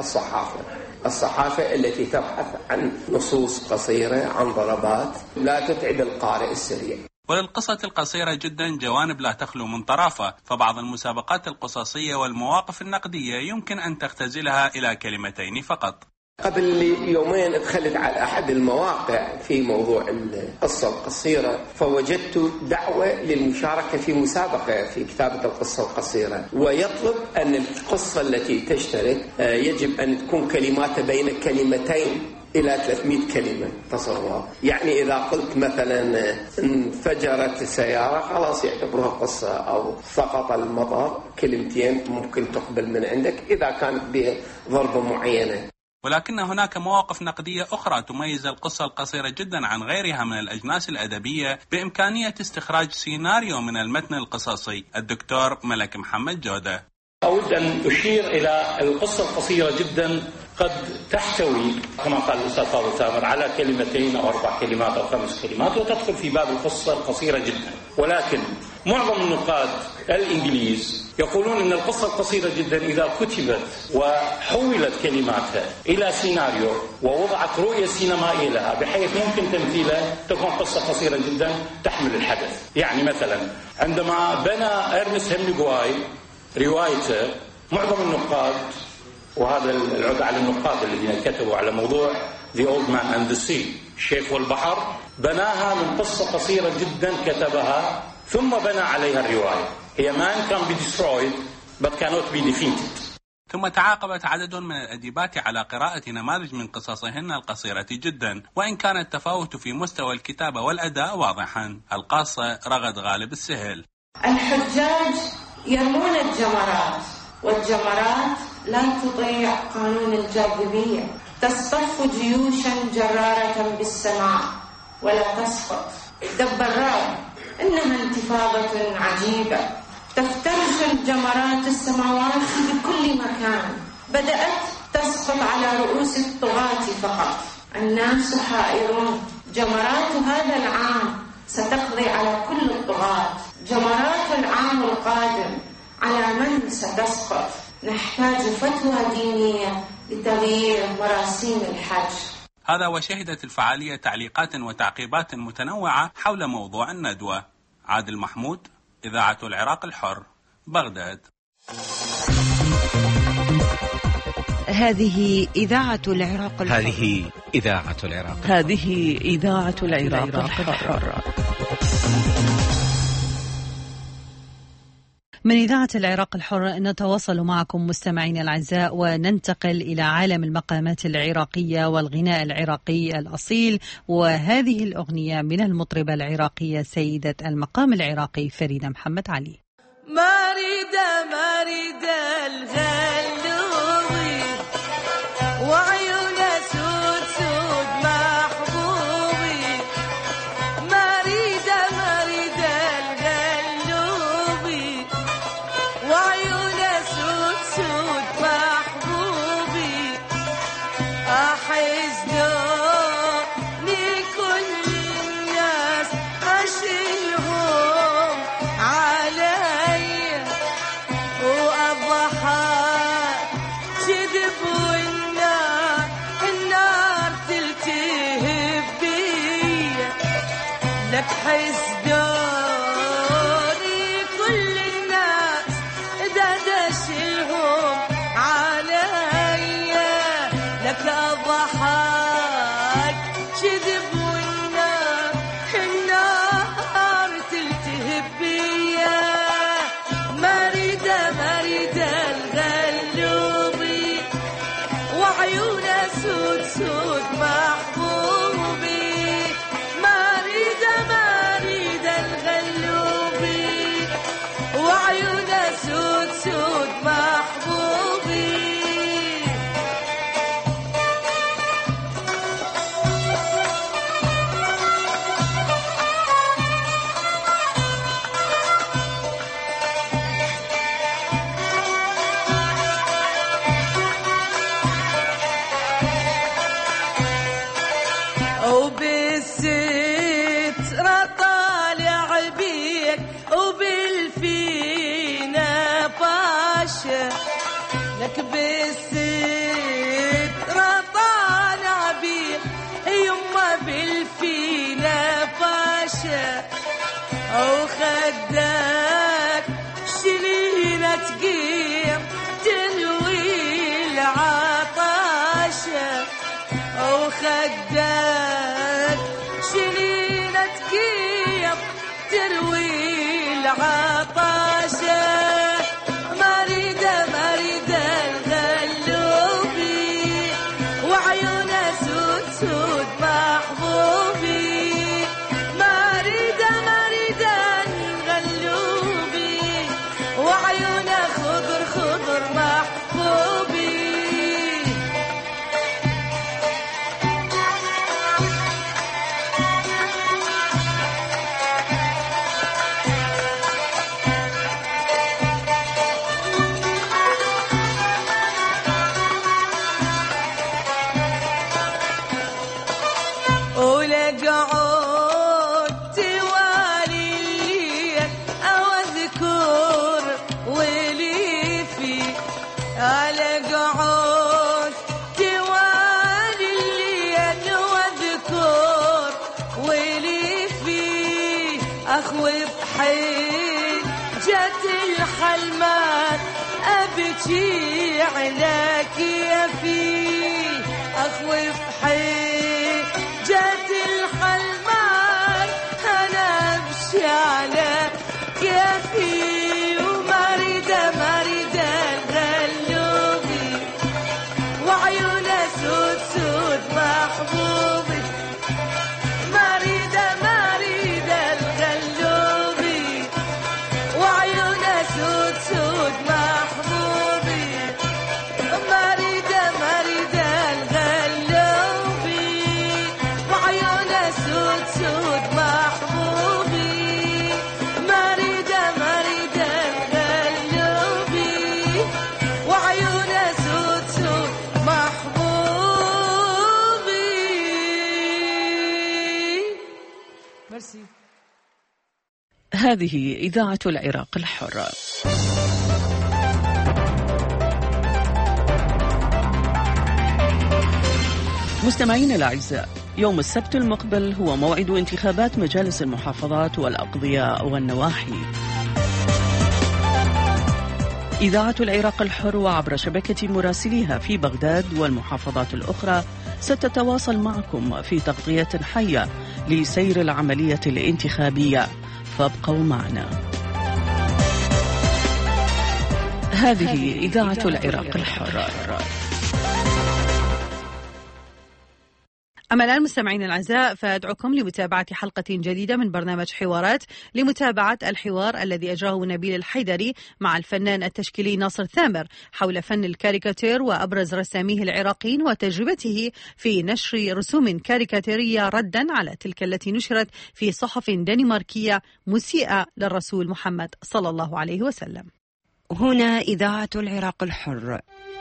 S27: الصحافة التي تبحث عن نصوص قصيرة، عن ضربات لا تتعب القارئ السريع.
S26: وللقصة القصيرة جدا جوانب لا تخلو من طرافة، فبعض المسابقات القصصية والمواقف النقدية يمكن أن تختزلها إلى كلمتين فقط.
S27: قبل يومين دخلت على أحد المواقع في موضوع القصة القصيرة، فوجدت دعوة للمشاركة في مسابقة في كتابة القصة القصيرة، ويطلب أن القصة التي تشترك يجب أن تكون كلمات بين كلمتين إلى 300 كلمة. تصور يعني إذا قلت مثلا انفجرت السيارة خلاص يعتبرها قصة، أو سقط المطر، كلمتين ممكن تقبل من عندك إذا كانت بضربة معينة.
S26: ولكن هناك مواقف نقدية أخرى تميز القصة القصيرة جدا عن غيرها من الأجناس الأدبية بإمكانية استخراج سيناريو من المتن القصصي. الدكتور ملك محمد جودة:
S28: أود أن أشير إلى القصة القصيرة جدا
S3: قد تحتوي كما قال الأستاذ فاضل تامر على كلمتين أو 4 كلمات أو 5 كلمات وتدخل في باب القصة القصيرة جدا. ولكن معظم النقاد الإنجليز يقولون أن القصة القصيرة جدا إذا كتبت وحولت كلماتها إلى سيناريو ووضعت رؤية سينمائية لها بحيث ممكن تمثيلها تكون قصة قصيرة جدا تحمل الحدث. يعني مثلا عندما بنى إرنست هيمنغواي روايته معظم النقاد، وهذا العود على النقاد الذين كتبوا على موضوع The Old Man and the Sea الشيخ والبحر، بناها من قصة قصيرة جدا كتبها ثم بنى عليها الرواية. هي Man can be destroyed but cannot be defeated.
S26: ثم تعاقبت عدد من الأديبات على قراءة نماذج من قصصهن القصيرة جدا، وإن كان التفاوت في مستوى الكتابة والأداء واضحا. القاصة رغد غالب السهل.
S5: الحجاج يرمون الجمرات والجمرات لا تطيع قانون الجاذبية، تصطف جيوشا جرارة بالسماء ولا تسقط. دب الرعد إنها انتفاضة عجيبة تفترش الجمرات السماوات بكل مكان، بدأت تسقط على رؤوس الطغاة فقط. الناس حائرون، جمرات هذا العام ستقضي على كل الطغاة، جمرات العام القادم على من ستسقط؟ نحتاج فتوى دينية لتغيير مراسيم الحج.
S26: هذا وشهدت الفعالية تعليقات وتعقيبات متنوعة حول موضوع الندوة. عادل محمود، إذاعة العراق الحر، بغداد.
S1: هذه إذاعة العراق الحر.
S7: هذه إذاعة العراق.
S13: هذه إذاعة العراق الحر.
S1: من إذاعة العراق الحر نتواصل معكم مستمعين الأعزاء وننتقل إلى عالم المقامات العراقية والغناء العراقي الأصيل، وهذه الأغنية من المطربة العراقية سيدة المقام العراقي فريدة محمد علي.
S14: مريدة مريدة الغلوبي وعيونها سود سود محبوبي، مريدة مريدة الغلوبي وعيونها سود سود محبوبي، أحزنوني كل الناس أشيلهم علي وأضحك كذب والنار تلتهب بيا، لك حزنوني كل الناس دشلهم علي، لك أضحك كذب والنار تلتهب بيا، مريدة مريدة الغلوبي وعيونها سود سود محبوبي، مريدة مريدة الغلوبي وعيونها سود سود محبوبي. وبالستر طالع بيك وبالفينا باشا، لك بالستر طالع بيك يما بالفينا باشا، وخدك شلينا تقيم تلوي العطاشة، وخدك شلينا تقيم تروي العطاشة، مريدة مريدة الغلوبي وعيونها سود سود محبوبي، مريدة مريدة الغلوبي وعيونها خضر خضر محبوبي. أخوي بحين جت الحلمان أبكي على كيفي أخوي بحين جت الحلمان أنا أمشي على كيفي ومريدة الغلوبي وعيونه سود سود محبوبي مريدة الغلوبي وعيونه سود سود محبوبي مريدة الغلوبي وعيونه سود سود محبوبي مريدة الغلوبي وعيونه سود سود محبوبي. ميرسي.
S13: هذه إذاعة العراق الحرة. مستمعينا الأعزاء، يوم السبت المقبل هو موعد انتخابات مجالس المحافظات والأقضية والنواحي. إذاعة العراق الحر وعبر شبكة مراسليها في بغداد والمحافظات الأخرى ستتواصل معكم في تغطية حية لسير العملية الانتخابية، فابقوا معنا. هذه إذاعة العراق الحر.
S1: أما الآن مستمعين الأعزاء فأدعوكم لمتابعة حلقة جديدة من برنامج حوارات لمتابعة الحوار الذي أجراه نبيل الحيدري مع الفنان التشكيلي ناصر ثامر حول فن الكاريكاتير وأبرز رساميه العراقيين وتجربته في نشر رسوم كاريكاتيرية ردا على تلك التي نشرت في صحف دنماركية مسيئة للرسول محمد صلى الله عليه وسلم.
S8: هنا إذاعة العراق الحر.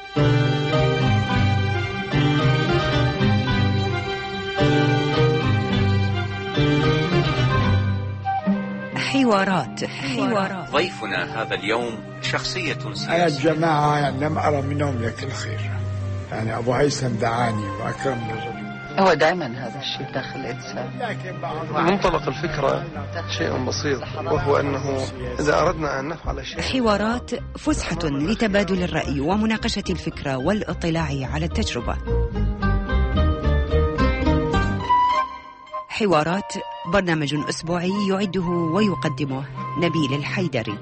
S8: حوارات.
S7: ضيفنا هذا اليوم شخصية سياسية.
S9: أنا الجماعة لم أرى منهم لك الخير، يعني أبو هيثم دعاني وأكرمني رجل.
S10: هو دائما هذا الشيء داخل الإنسان.
S11: منطلق الفكرة شيء بسيط، وهو أنه إذا أردنا أن نفعل شيء.
S8: حوارات فسحة لتبادل الرأي ومناقشة الفكرة والاطلاع على التجربة. حوارات برنامج أسبوعي يعده ويقدمه نبيل الحيدري.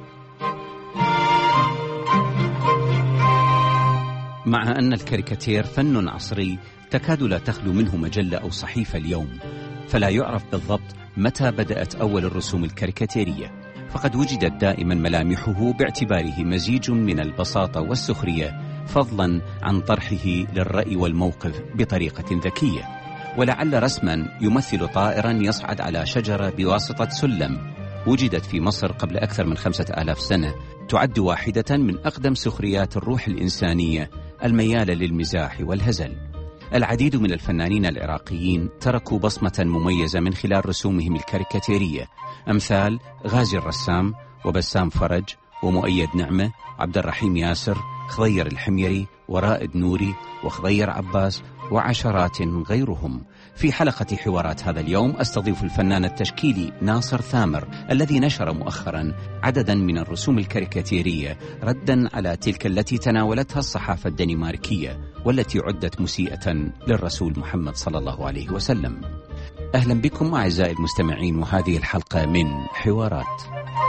S7: مع أن الكاريكاتير فن عصري تكاد لا تخلو منه مجلة أو صحيفة اليوم، فلا يعرف بالضبط متى بدأت أول الرسوم الكاريكاتيرية، فقد وجدت دائما ملامحه باعتباره مزيج من البساطة والسخرية، فضلا عن طرحه للرأي والموقف بطريقة ذكية. ولعل رسما يمثل طائرا يصعد على شجرة بواسطة سلم وجدت في مصر قبل أكثر من 5000 سنة، تعد واحدة من أقدم سخريات الروح الإنسانية الميالة للمزاح والهزل. العديد من الفنانين العراقيين تركوا بصمة مميزة من خلال رسومهم الكاريكاتيرية، أمثال غازي الرسام وبسام فرج ومؤيد نعمة، عبد الرحيم ياسر، خضير الحميري ورائد نوري وخضير عباس وعشرات غيرهم. في حلقة حوارات هذا اليوم أستضيف الفنان التشكيلي ناصر ثامر الذي نشر مؤخرا عددا من الرسوم الكاريكاتيرية ردا على تلك التي تناولتها الصحافة الدنماركية والتي عدت مسيئة للرسول محمد صلى الله عليه وسلم. أهلا بكم أعزائي المستمعين، وهذه الحلقة من حوارات.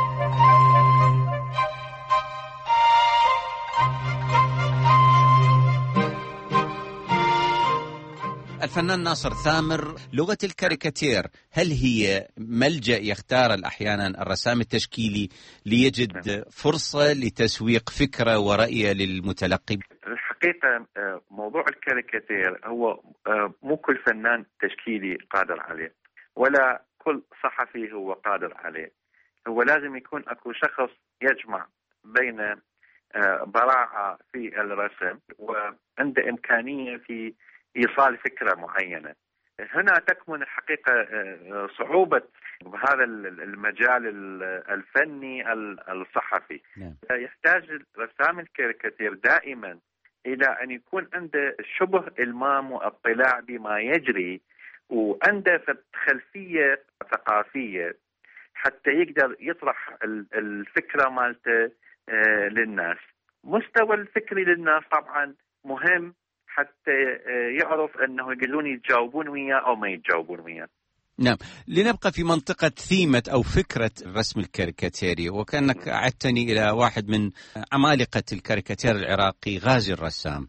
S7: الفنان ناصر ثامر، لغة الكاريكاتير هل هي ملجأ يختار أحيانا الرسام التشكيلي ليجد فرصة لتسويق فكرة ورأي للمتلقي؟
S12: الحقيقة موضوع الكاريكاتير هو مو كل فنان تشكيلي قادر عليه، ولا كل صحفي هو قادر عليه. هو لازم يكون أكو شخص يجمع بين براعة في الرسم وعنده إمكانية في إيصال فكرة معينة. هنا تكمن الحقيقة صعوبة بهذا المجال الفني الصحفي. يحتاج رسام الكاريكاتير دائما إلى أن يكون عنده شبه إلمام واطلاع بما يجري، وعنده خلفية ثقافية حتى يقدر يطرح الفكرة مالته للناس. مستوى الفكري للناس طبعا مهم حتى يعرف أنه يقولون يتجاوبون وياه أو ما يتجاوبون وياه.
S7: نعم، لنبقى في منطقة ثيمة أو فكرة الرسم الكاريكاتيري، وكأنك أعدتني إلى واحد من عمالقة الكاريكاتير العراقي، غازي الرسام.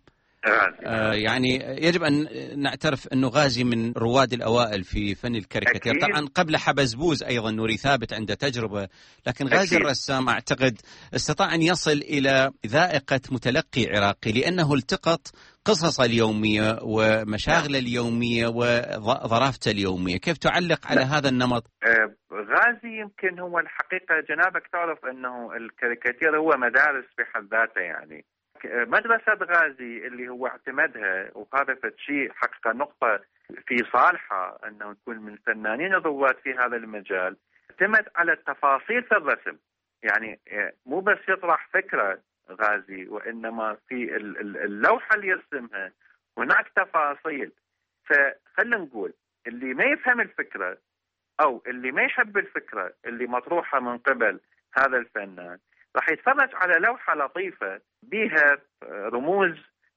S7: يعني يجب أن نعترف أنه غازي من رواد الأوائل في فن الكاريكاتير. طبعا قبل حبزبوز أيضا نوري ثابت عنده تجربة، لكن غازي الرسام أعتقد استطاع أن يصل إلى ذائقة متلقي عراقي، لأنه التقط قصص اليومية ومشاغل اليومية وظرافته اليومية. كيف تعلق على هذا النمط؟
S12: غازي يمكن هو الحقيقة جنابك تعرف أنه الكاريكاتير هو مدارس بحد ذاته. يعني مدرسة غازي اللي هو اعتمدها، وهذا شيء حقيقة نقطة في صالحة أنه يكون من فنانين الرواد في هذا المجال، اعتمد على التفاصيل في الرسم. يعني مو بس يطرح فكرة غازي، وإنما في اللوحة اللي يرسمها هناك تفاصيل. فخلنا نقول اللي ما يفهم الفكرة أو اللي ما يحب الفكرة اللي مطروحة من قبل هذا الفنان راح يتفرج على لوحة لطيفة بيها رموز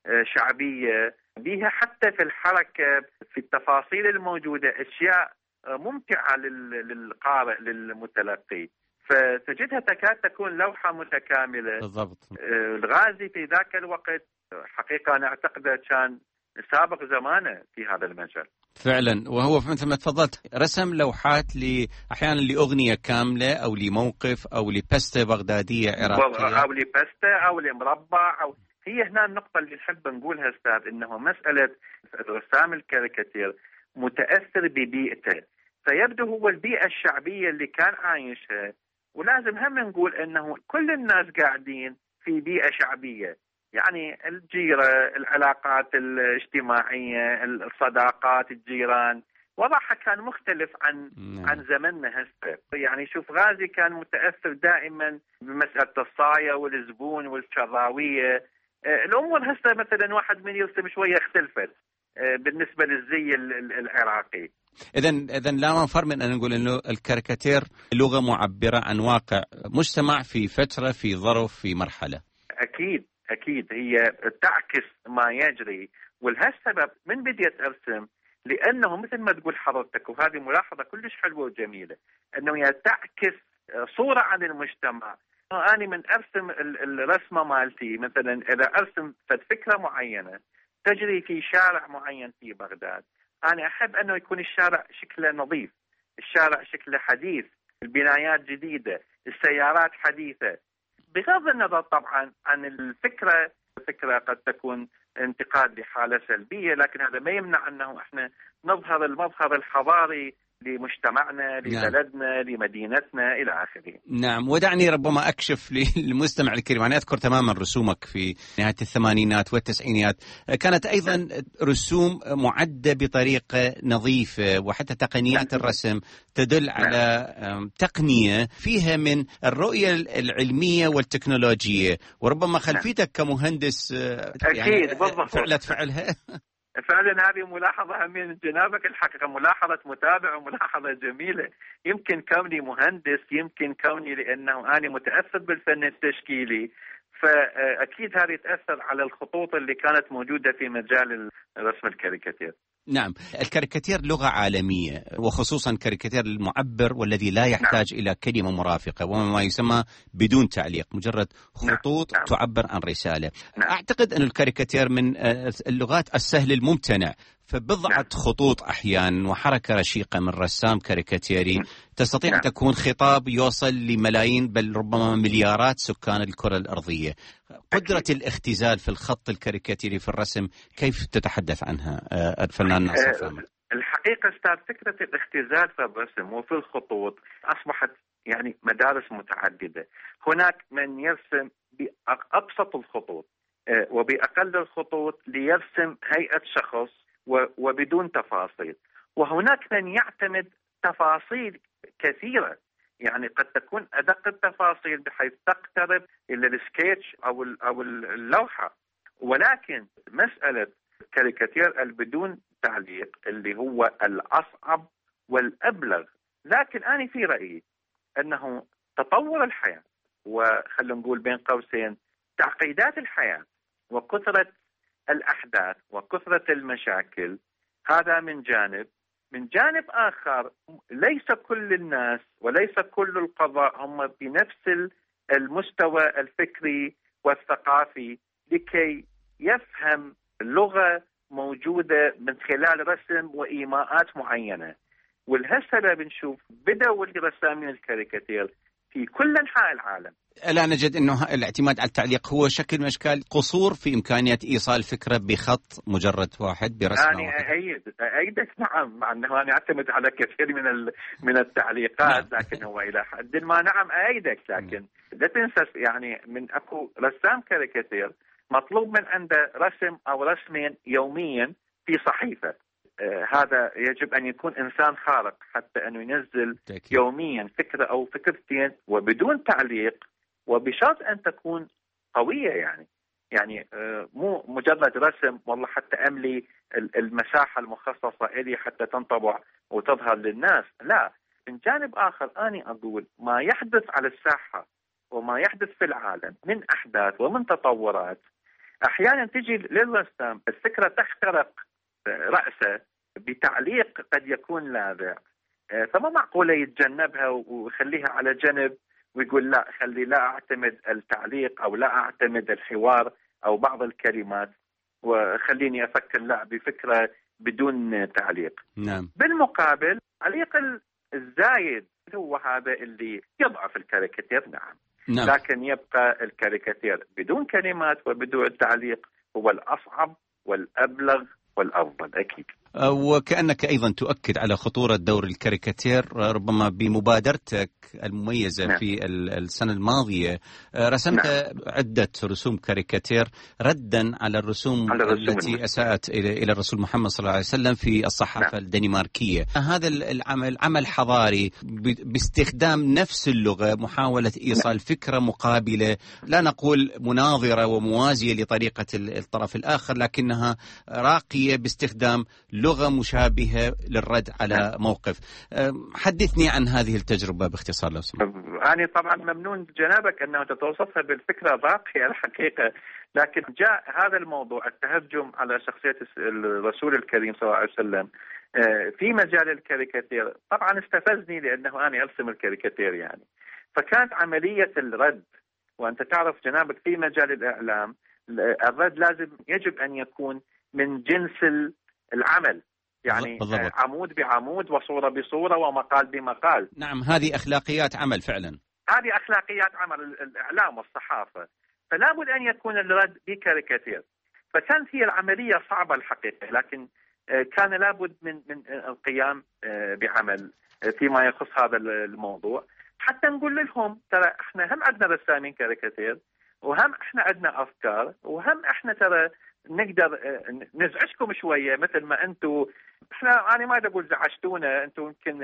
S12: شعبية، بيها حتى في الحركة، في التفاصيل الموجودة أشياء ممتعة للقارئ للمتلقي، فتجدها تكاد تكون لوحة متكاملة.
S7: بالضبط.
S12: الغازي في ذاك الوقت حقيقة أنا أعتقد كان سابق زمانه في هذا المجال
S7: فعلا، وهو مثل ما تفضلت رسم لوحات أحيانا لأغنية كاملة أو لموقف أو لبستة بغدادية عراقية
S12: أو لبستة أو لمربع هي هنا النقطة اللي نحب نقولها أستاذ، إنه مسألة الرسام الكاريكاتير متأثر ببيئته، فيبدو هو البيئة الشعبية اللي كان عايشها. ولازم هم نقول إنه كل الناس قاعدين في بيئة شعبية، يعني الجيرة، العلاقات الاجتماعية، الصداقات، الجيران، وضعها كان مختلف عن زمننا هسه. يعني شوف غازي كان متأثر دائما بمسألة الصاية والزبون والشراوية. الأمور هسه مثلا واحد من يرسم شوية اختلفت بالنسبة للزي العراقي.
S7: إذن لا مفر من أن نقول إنه الكاريكاتير لغة معبرة عن واقع مجتمع في فترة، في ظرف، في مرحلة.
S12: أكيد هي تعكس ما يجري. ولهالسبب من بديت أرسم، لأنه مثل ما تقول حضرتك، وهذه ملاحظة كلش حلوة وجميلة، أنه هي تعكس صورة عن المجتمع. أنا من أرسم الرسمة مالتي مثلا، إذا أرسم فكرة معينة تجري في شارع معين في بغداد، أنا أحب أنه يكون الشارع شكله نظيف، الشارع شكله حديث، البنايات جديدة، السيارات حديثة، بغض النظر طبعا عن الفكرة. الفكرة قد تكون انتقاد لحالة سلبية، لكن هذا ما يمنع أنه احنا نظهر المظهر الحضاري لمجتمعنا، لبلدنا، لمدينتنا إلى آخره.
S7: نعم، ودعني ربما أكشف للمستمع الكريم. أنا أذكر تماما رسومك في نهاية الثمانينات والتسعينات، كانت أيضا رسوم معدة بطريقة نظيفة، وحتى تقنيات الرسم تدل على تقنية فيها من الرؤية العلمية والتكنولوجية، وربما خلفيتك كمهندس
S12: أكيد
S7: فعلت فعلها.
S12: فعلا هذه ملاحظة من جنابك، الحقيقة ملاحظة متابع وملاحظة جميلة. يمكن كوني مهندس، يمكن كوني لأنه أنا متأثر بالفن التشكيلي، فأكيد هذه تأثر على الخطوط اللي كانت موجودة في مجال الرسم الكاريكاتير.
S7: نعم، الكاريكاتير لغة عالمية، وخصوصا كاريكاتير المعبر والذي لا يحتاج إلى كلمة مرافقة، وما يسمى بدون تعليق، مجرد خطوط تعبر عن رسالة. أعتقد أن الكاريكاتير من اللغات السهل الممتنع، فبضعة خطوط أحيانا وحركة رشيقة من رسام كاريكاتيري تستطيع أن تكون خطاب يوصل لملايين بل ربما مليارات سكان الكرة الأرضية. قدرة الاختزال في الخط الكاريكاتيري في الرسم، كيف تتحدث عنها الفنان ناصر فامر؟
S12: الحقيقة أستاذ، فكرة الاختزال في الرسم وفي الخطوط أصبحت يعني مدارس متعددة. هناك من يرسم بأبسط الخطوط وبأقل الخطوط ليرسم هيئة شخص وبدون تفاصيل، وهناك من يعتمد تفاصيل كثيرة، يعني قد تكون أدق التفاصيل بحيث تقترب إلى السكيتش أو اللوحة. ولكن مسألة الكاريكاتير البدون تعليق اللي هو الأصعب والأبلغ. لكن أنا في رأيي أنه تطور الحياة وخلنا نقول بين قوسين تعقيدات الحياة وكثرة الأحداث وكثرة المشاكل، هذا من جانب. من جانب آخر ليس كل الناس وليس كل القضاء هم بنفس المستوى الفكري والثقافي لكي يفهم لغة موجودة من خلال رسم وإيماءات معينة. والهسه بنشوف بدأوا الرسامين الكاريكاتير في كل أنحاء العالم.
S7: لا نجد أنه الاعتماد على التعليق هو شكل من أشكال قصور في إمكانية إيصال فكرة بخط مجرد واحد برسمة واحدة.
S12: أيدك نعم، مع أنه أنا أعتمد على كثير من التعليقات، لكن هو إلى حد ما نعم أيدك، لكن لا تنسى يعني من أكو رسام كاريكاتير مطلوب من عنده رسم أو رسمين يوميا في صحيفة. هذا يجب أن يكون إنسان خارق حتى أنه ينزل يوميا فكرة أو فكرتين وبدون تعليق، وبشرط أن تكون قوية. يعني مو مجرد رسم والله حتى أملي المساحة المخصصة إلي حتى تنطبع وتظهر للناس. لا، من جانب آخر أنا أقول ما يحدث على الساحة وما يحدث في العالم من أحداث ومن تطورات، أحيانا تجي للرسام الفكرة تخترق رأسه بتعليق قد يكون لاذع، فما معقولة يتجنبها ويخليها على جنب ويقول لا خلي لا أعتمد التعليق أو لا أعتمد الحوار أو بعض الكلمات وخليني أفكر لا بفكرة بدون تعليق.
S7: نعم.
S12: بالمقابل التعليق الزايد هو هذا اللي يضعف الكاريكاتير. نعم. لكن يبقى الكاريكاتير بدون كلمات وبدون تعليق هو الأصعب والأبلغ والأفضل أكيد.
S7: وكأنك أيضا تؤكد على خطورة دور الكاريكاتير، ربما بمبادرتك المميزة
S12: نعم.
S7: في السنة الماضية رسمت عدة رسوم كاريكاتير ردا على الرسوم التي أساءت إلى الرسول محمد صلى الله عليه وسلم في الصحافة الدنماركية. هذا العمل عمل حضاري باستخدام نفس اللغة، محاولة إيصال فكرة مقابلة، لا نقول مناظرة وموازية لطريقة الطرف الآخر، لكنها راقية باستخدام لغة مشابهة للرد على موقف. حدثني عن هذه التجربة باختصار لو سمحت.
S12: أنا طبعا ممنون جنابك أنه تتوصفها بالفكرة راقية الحقيقة، لكن جاء هذا الموضوع التهجم على شخصية الرسول الكريم صلى الله عليه وسلم في مجال الكاريكاتير. طبعا استفزني لأنه أنا أرسم الكاريكاتير يعني، فكانت عملية الرد، وأنت تعرف جنابك في مجال الإعلام الرد لازم يجب أن يكون من جنس العمل، يعني بالضبط. عمود بعمود وصورة بصورة ومقال بمقال.
S7: نعم، هذه أخلاقيات عمل فعلا،
S12: هذه أخلاقيات عمل الإعلام والصحافة، فلا بد أن يكون الرد بكاريكاتير. فكانت هي العملية صعبة الحقيقة، لكن كان لابد من القيام بعمل فيما يخص هذا الموضوع، حتى نقول لهم ترى احنا هم عندنا رسامين كاريكاتير، وهم احنا عندنا أفكار، وهم احنا ترى نقدر نزعجكم شوية مثل ما أنتم. أنا ما أقول زعجتونا أنتم، يمكن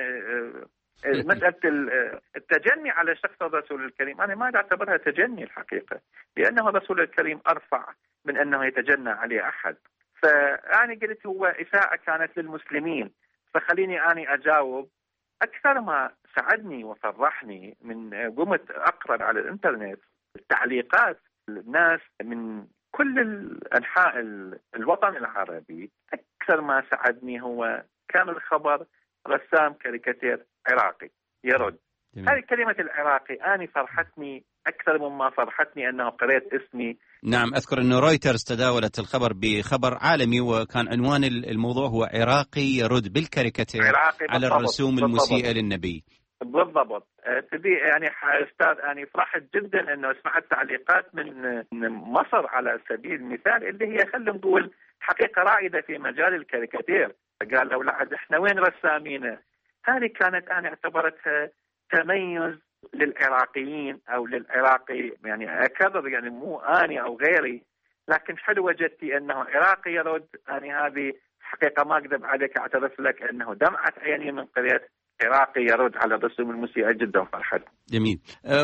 S12: مسألة التجني على شخص الرسول الكريم أنا ما أعتبرها تجني الحقيقة، لأنه الرسول الكريم أرفع من أنه يتجنى عليه أحد. فأنا قلت هو إساءة كانت للمسلمين، فخليني أنا أجاوب. أكثر ما سعدني وفرحني من قمت أقرأ على الإنترنت التعليقات الناس من كل الأنحاء الوطن العربي، أكثر ما سعدني هو كان الخبر رسام كاريكاتير عراقي يرد. هذه كلمة العراقي أنا فرحتني أكثر مما فرحتني أنه قرأت اسمي.
S7: نعم، أذكر أنه رويترز تداولت الخبر بخبر عالمي، وكان عنوان الموضوع هو عراقي يرد بالكاريكاتير على الرسوم المسيئة للنبي.
S12: بالضبط. يعني أستاذ أنا فرحت جدا أنه سمعت تعليقات من مصر على سبيل المثال، اللي هي خلينا نقول حقيقة رائدة في مجال الكاريكاتير. قال لو لعد إحنا وين رسامينا. هذه كانت أنا اعتبرتها تميز للعراقيين أو للعراقي، يعني أكرر يعني مو أنا أو غيري، لكن حلو وجدتي أنه عراقي يرد. أنا هذه حقيقة ما أكذب عليك، أعترف لك أنه دمعت عيني من قرية عراقي يرد على الرسوم المسيئة، جدا فرحت.
S7: جميل.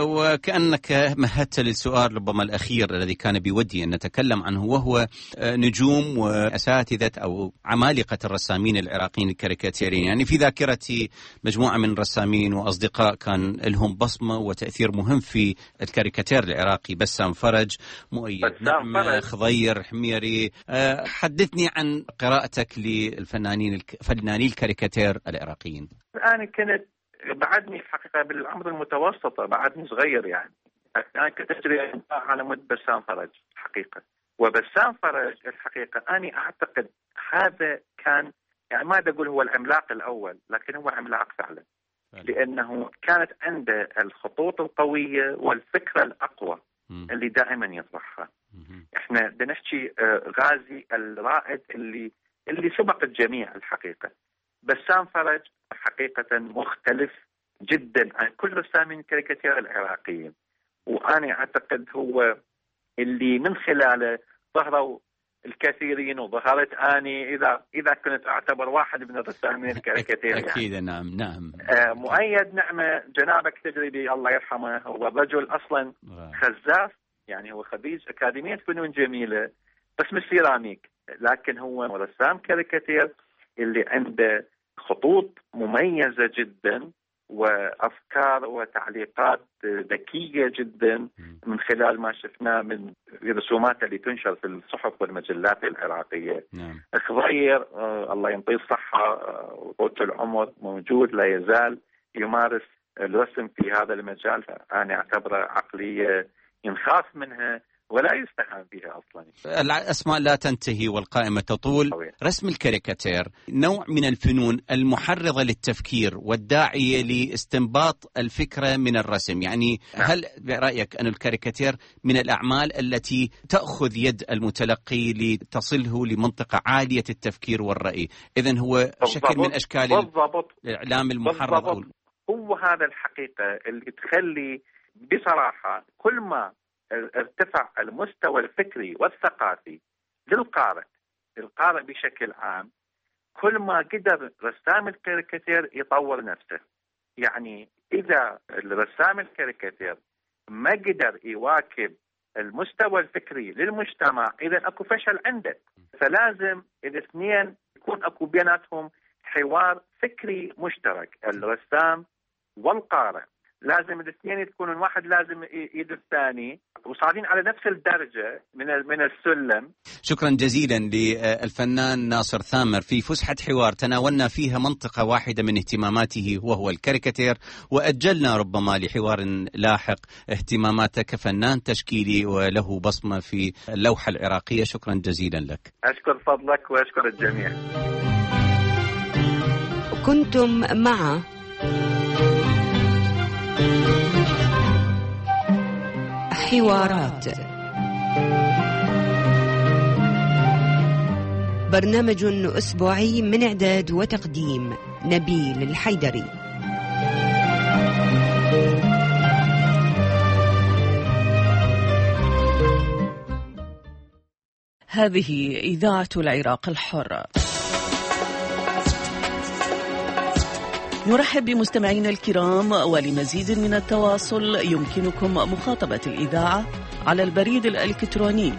S7: وكأنك مهدت للسؤال ربما الأخير الذي كان بودي أن نتكلم عنه، وهو نجوم وأساتذة أو عمالقة الرسامين العراقيين الكاريكاتيريين. يعني في ذاكرتي مجموعة من الرسامين وأصدقاء كان لهم بصمة وتأثير مهم في الكاريكاتير العراقي، بسام فرج، مؤيد نعمة، خضير حميري. حدثني عن قراءتك للفنانين الكاريكاتير العراقيين.
S12: أنا كنت بعدني حقيقة بالعمر المتوسطة، بعدني صغير يعني. أنا كنت أجري على مود بسام فرج حقيقة. وبسام فرج الحقيقة أنا أعتقد هذا كان، يعني ما أقول هو العملاق الأول، لكن هو عملاق فعلا، لأنه كانت عنده الخطوط القوية والفكرة الأقوى اللي دائما يطرحها. إحنا بنحكي غازي الرائد اللي سبق الجميع الحقيقة. بسام فرج حقيقة مختلف جدا عن كل رسامين الكاريكاتير العراقيين، وأنا أعتقد هو اللي من خلاله ظهروا الكثيرين وظهرت أني إذا كنت أعتبر واحد من الرسامين الكاريكاتير.
S7: أكيد يعني. نعم.
S12: مؤيد نعمة جنابك تجربي الله يرحمه، هو الرجل أصلا خزاف، يعني هو خريج أكاديمية فنون جميلة بس من السيراميك، لكن هو رسام كاريكاتير اللي عنده خطوط مميزة جدا وأفكار وتعليقات ذكية جدا من خلال ما شفناه من رسومات اللي تنشر في الصحف والمجلات العراقية. خضير الله ينطيه الصحة وطولة العمر موجود، لا يزال يمارس الرسم في هذا المجال. أنا أعتبره عقلية ينخاف منها ولا يستهان بها أصلا.
S7: الأسماء لا تنتهي والقائمة تطول. رسم الكاريكاتير نوع من الفنون المحرضة للتفكير والداعية لاستنباط الفكرة من الرسم. يعني هل برأيك أن الكاريكاتير من الأعمال التي تأخذ يد المتلقي لتصله لمنطقة عالية التفكير والرأي؟ إذن هو شكل من أشكال الإعلام المحرض.
S12: هو هذا الحقيقة اللي تخلي بصراحة كل ما ارتفع المستوى الفكري والثقافي للقارئ بشكل عام، كل ما قدر رسام الكاريكاتير يطور نفسه. يعني إذا الرسام الكاريكاتير ما قدر يواكب المستوى الفكري للمجتمع، إذا أكو فشل عنده. فلازم الاثنين يكون أكو بيناتهم حوار فكري مشترك، الرسام والقارئ. لازم الاثنين يكونوا، واحد لازم يد الثاني وصاعدين على نفس الدرجة من السلم.
S7: شكرا جزيلا للفنان ناصر ثامر في فسحة حوار تناولنا فيها منطقة واحدة من اهتماماته وهو الكاريكاتير، وأجلنا ربما لحوار لاحق اهتماماته كفنان تشكيلي وله بصمة في اللوحة العراقية. شكرا جزيلا لك.
S12: أشكر فضلك وأشكر الجميع.
S8: كنتم مع حوارات، برنامج أسبوعي من إعداد وتقديم نبيل الحيدري.
S13: هذه إذاعة العراق الحر. نرحب بمستمعينا الكرام، ولمزيد من التواصل يمكنكم مخاطبة الإذاعة على البريد الإلكتروني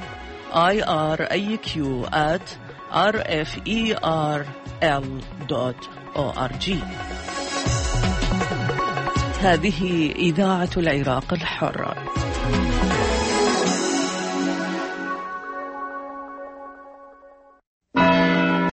S13: iraq@rferl.org. هذه إذاعة العراق الحر.